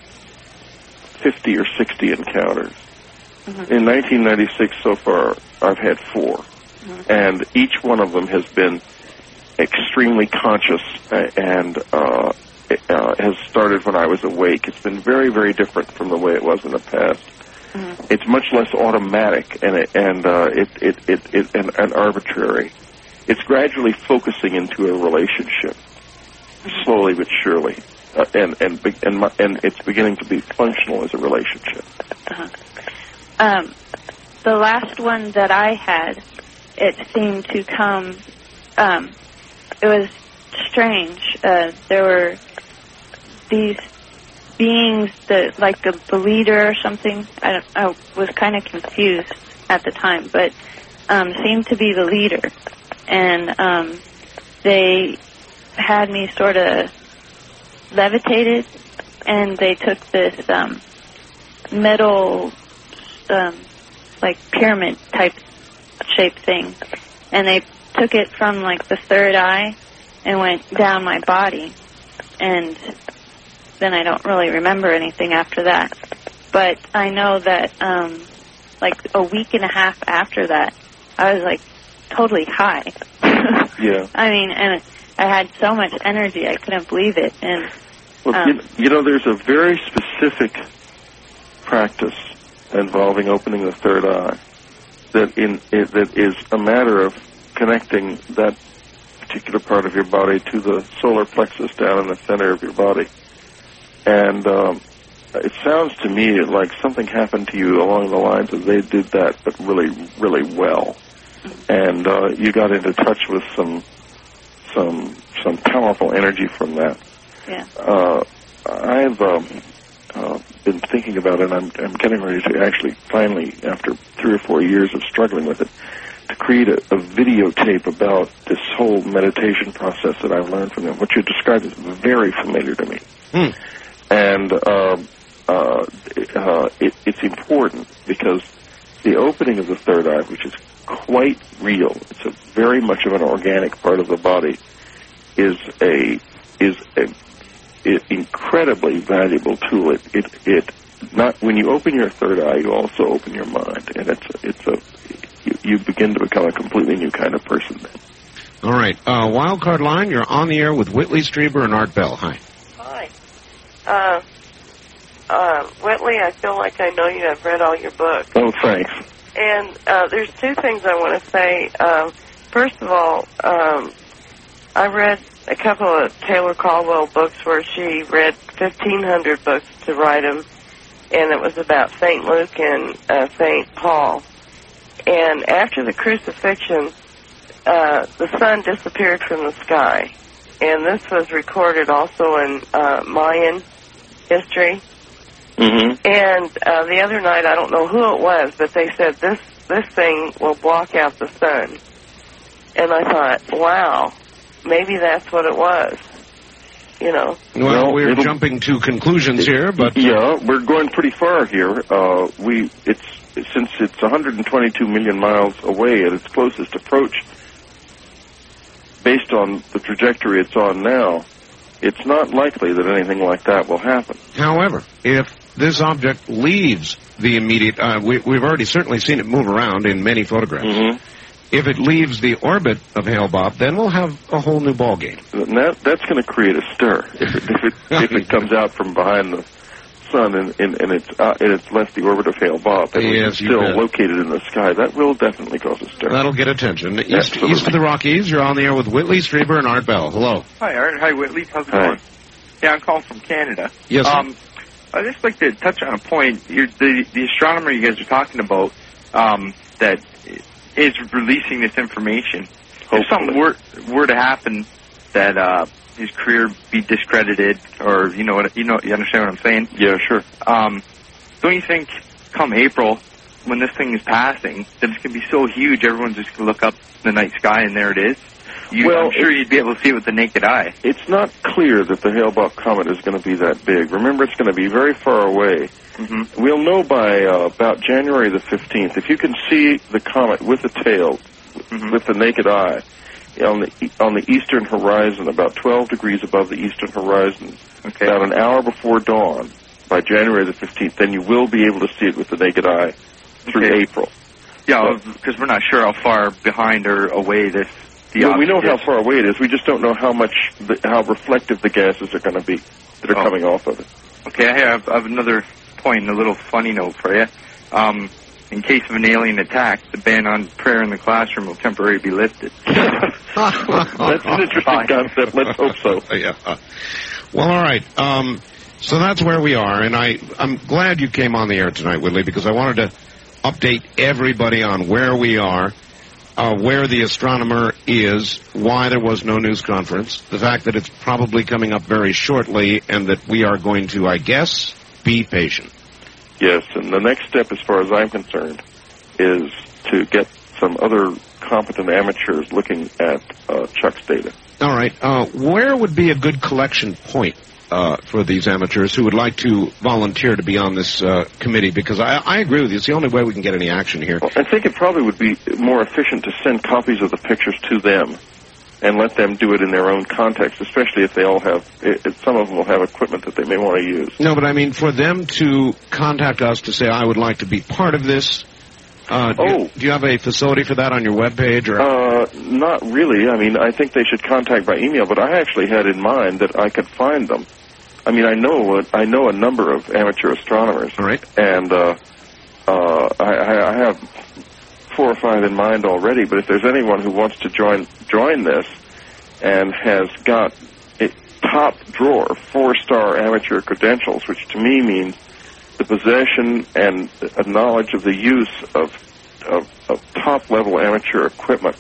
[SPEAKER 15] fifty or sixty encounters. Mm-hmm. In nineteen ninety-six, so far, I've had four. Mm-hmm. And each one of them has been extremely conscious and uh, uh, has started when I was awake. It's been very, very different from the way it was in the past. Mm-hmm. It's much less automatic and it, and uh, it, it, it, it and, and arbitrary. It's gradually focusing into a relationship, mm-hmm. slowly but surely, uh, and and and, my, and it's beginning to be functional as a relationship.
[SPEAKER 17] Uh-huh. Um, the last one that I had, it seemed to come. Um, it was strange. Uh, there were these beings that, like the, the leader or something. I, don't, I was kind of confused at the time, but um, seemed to be the leader, and um, they had me sort of levitated, and they took this um, metal, um, like pyramid type shaped thing, and they took it from like the third eye and went down my body, and then I don't really remember anything after that. But I know that um, like a week and a half after that, I was like totally high.
[SPEAKER 15] Yeah.
[SPEAKER 17] I mean, and I had so much energy, I couldn't believe it. And
[SPEAKER 15] well,
[SPEAKER 17] um,
[SPEAKER 15] you, you know, there's a very specific practice involving opening the third eye that in it, that is a matter of connecting that particular part of your body to the solar plexus down in the center of your body. And um, it sounds to me like something happened to you along the lines of they did that, but really, really well. And uh, you got into touch with some some some powerful energy from that.
[SPEAKER 17] Yeah.
[SPEAKER 15] Uh, I've um, uh, been thinking about it, and I'm, I'm getting ready to actually finally, after three or four years of struggling with it, to create a, a videotape about this whole meditation process that I've learned from them. What you described is very familiar to me.
[SPEAKER 1] Hmm.
[SPEAKER 15] And uh, uh, uh, it, it's important because the opening of the third eye, which is quite real, it's a very much of an organic part of the body, is a is a it, incredibly valuable tool. It, it it not when you open your third eye, you also open your mind, and it's a, it's a you, you begin to become a completely new kind of person then.
[SPEAKER 1] All right, uh, Wildcard Line, you're on the air with Whitley Strieber and Art Bell. Hi.
[SPEAKER 18] Hi. Uh, uh, Whitley, I feel like I know you. I've read all your books.
[SPEAKER 15] Oh, thanks.
[SPEAKER 18] And uh, there's two things I want to say. Um, first of all, um, I read a couple of Taylor Caldwell books where she read fifteen hundred books to write them, and it was about Saint Luke and uh, Saint Paul. And after the crucifixion, uh, the sun disappeared from the sky. And this was recorded also in uh, Mayan history.
[SPEAKER 15] Mm-hmm.
[SPEAKER 18] And uh, the other night, I don't know who it was, but they said this this thing will block out the sun. And I thought, wow, maybe that's what it was. You know.
[SPEAKER 1] Well,
[SPEAKER 15] Well,
[SPEAKER 1] we're
[SPEAKER 15] it'll-
[SPEAKER 1] jumping to conclusions here, but
[SPEAKER 15] Yeah, we're going pretty far here. Uh, we it's since it's one hundred twenty-two million miles away at its closest approach. Based on the trajectory it's on now, it's not likely that anything like that will happen.
[SPEAKER 1] however, if this object leaves the immediate, uh, we, we've already certainly seen it move around in many photographs.
[SPEAKER 15] Mm-hmm.
[SPEAKER 1] If it leaves the orbit of Hale-Bopp, then we'll have a whole new ballgame.
[SPEAKER 15] And that that's going to create a stir if it if it, if it comes out from behind the sun and and, and it's uh, and it's left the orbit of Hale-Bopp and
[SPEAKER 1] Yes,
[SPEAKER 15] it's
[SPEAKER 1] you
[SPEAKER 15] still
[SPEAKER 1] bet.
[SPEAKER 15] located in the sky. That will definitely cause a stir.
[SPEAKER 1] That'll get attention. East,
[SPEAKER 15] Absolutely.
[SPEAKER 1] east of the Rockies, you're on the air with Whitley Strieber and Art Bell. Hello.
[SPEAKER 19] Hi, Art. Hi, Whitley. How's it
[SPEAKER 15] Hi.
[SPEAKER 19] going? Yeah, I'm calling from Canada.
[SPEAKER 1] Yes, sir.
[SPEAKER 19] Um, I'd just like to touch on a point. You're, the the astronomer you guys are talking about um, that is releasing this information. If something were were to happen that uh, his career be discredited, or you know what you know you understand what I'm saying?
[SPEAKER 15] Yeah, sure.
[SPEAKER 19] Um, don't you think come April, when this thing is passing, that it's going to be so huge, everyone's just going to look up in the night sky and there it is? You,
[SPEAKER 15] Well,
[SPEAKER 19] I'm sure you'd be able to see it with the naked eye.
[SPEAKER 15] It's not clear that the Hale-Bopp comet is going to be that big. Remember, it's going to be very far away.
[SPEAKER 19] Mm-hmm.
[SPEAKER 15] We'll know by uh, about January the fifteenth. If you can see the comet with the tail,
[SPEAKER 19] Mm-hmm.
[SPEAKER 15] with the naked eye, on the on the eastern horizon, about twelve degrees above the eastern horizon,
[SPEAKER 19] okay.
[SPEAKER 15] about an hour before dawn, by January the fifteenth, then you will be able to see it with the naked eye through
[SPEAKER 19] Okay.
[SPEAKER 15] April.
[SPEAKER 19] Yeah, because we're not sure how far behind or away this. The
[SPEAKER 15] Well, we know
[SPEAKER 19] object
[SPEAKER 15] how
[SPEAKER 19] is.
[SPEAKER 15] far away it is. We just don't know how much, the, how reflective the gases are going to be that are
[SPEAKER 19] Oh.
[SPEAKER 15] coming off of it.
[SPEAKER 19] Okay, I have, I have another point, a little funny note for you. Um, in case of an alien attack, the ban on prayer in the classroom will temporarily be lifted.
[SPEAKER 15] That's an interesting concept. Let's hope so.
[SPEAKER 1] Yeah. Well, all right. Um, so that's where we are, and I, I'm glad you came on the air tonight, Whitley, because I wanted to update everybody on where we are, uh, where the astronomer is, why there was no news conference, the fact that it's probably coming up very shortly, and that we are going to, I guess, be patient.
[SPEAKER 15] Yes, and the next step, as far as I'm concerned, is to get some other competent amateurs looking at uh, Chuck's data.
[SPEAKER 1] All right. Uh, where would be a good collection point uh, for these amateurs who would like to volunteer to be on this uh, committee? Because I, I agree with you. It's the only way we can get any action here.
[SPEAKER 15] I think it probably would be more efficient to send copies of the pictures to them and let them do it in their own context, especially if they all have, if some of them will have equipment that they may want to use.
[SPEAKER 1] No, but I mean for them to contact us to say, I would like to be part of this. Uh, do,
[SPEAKER 15] Oh.
[SPEAKER 1] you, do you have a facility for that on your webpage? Or?
[SPEAKER 15] Uh, not really. I mean, I think they should contact by email, but I actually had in mind that I could find them. I mean, I know a, I know a number of amateur astronomers.
[SPEAKER 1] All right.
[SPEAKER 15] And uh, uh, I, I have four or five in mind already, but if there's anyone who wants to join join this and has got a top drawer, four-star amateur credentials, which to me means the possession and a knowledge of the use of, of, of top-level amateur equipment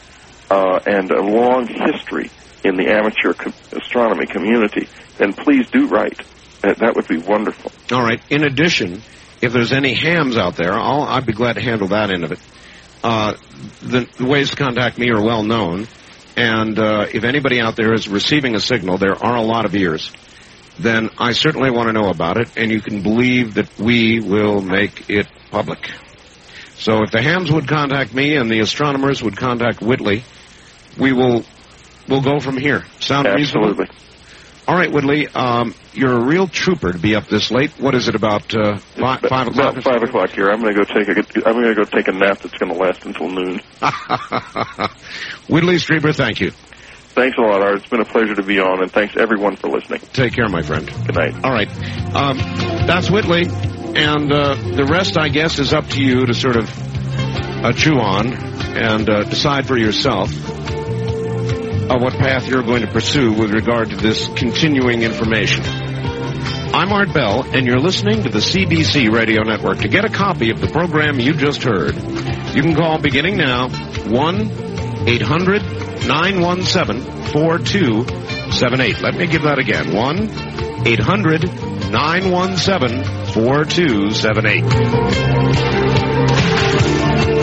[SPEAKER 15] uh, and a long history in the amateur co- astronomy community, then please do write. That, that would be wonderful.
[SPEAKER 1] All right. In addition, if there's any hams out there, I'll, I'd be glad to handle that end of it. Uh, the, the ways to contact me are well known, and uh, if anybody out there is receiving a signal, there are a lot of ears, then I certainly want to know about it, and you can believe that we will make it public. So if the hams would contact me and the astronomers would contact Whitley, we will we'll go from here. Sound reasonable?
[SPEAKER 15] Absolutely.
[SPEAKER 1] All right, Whitley, um, you're a real trooper to be up this late. What is it, about uh, five, five o'clock?
[SPEAKER 15] About five o'clock here. I'm going to go take a. I'm going to go take a nap that's going to last until noon.
[SPEAKER 1] Whitley Strieber, thank you.
[SPEAKER 15] Thanks a lot, Art. It's been a pleasure to be on, and thanks everyone for listening.
[SPEAKER 1] Take care, my friend.
[SPEAKER 15] Good night.
[SPEAKER 1] All right, um, that's Whitley, and uh, the rest, I guess, is up to you to sort of uh, chew on and uh, decide for yourself uh, what path you're going to pursue with regard to this continuing information. I'm Art Bell, and you're listening to the C B C Radio Network. To get a copy of the program you just heard, you can call beginning now, one eight hundred nine one seven four two seven eight. Let me give that again, one eight hundred nine one seven, four two seven eight.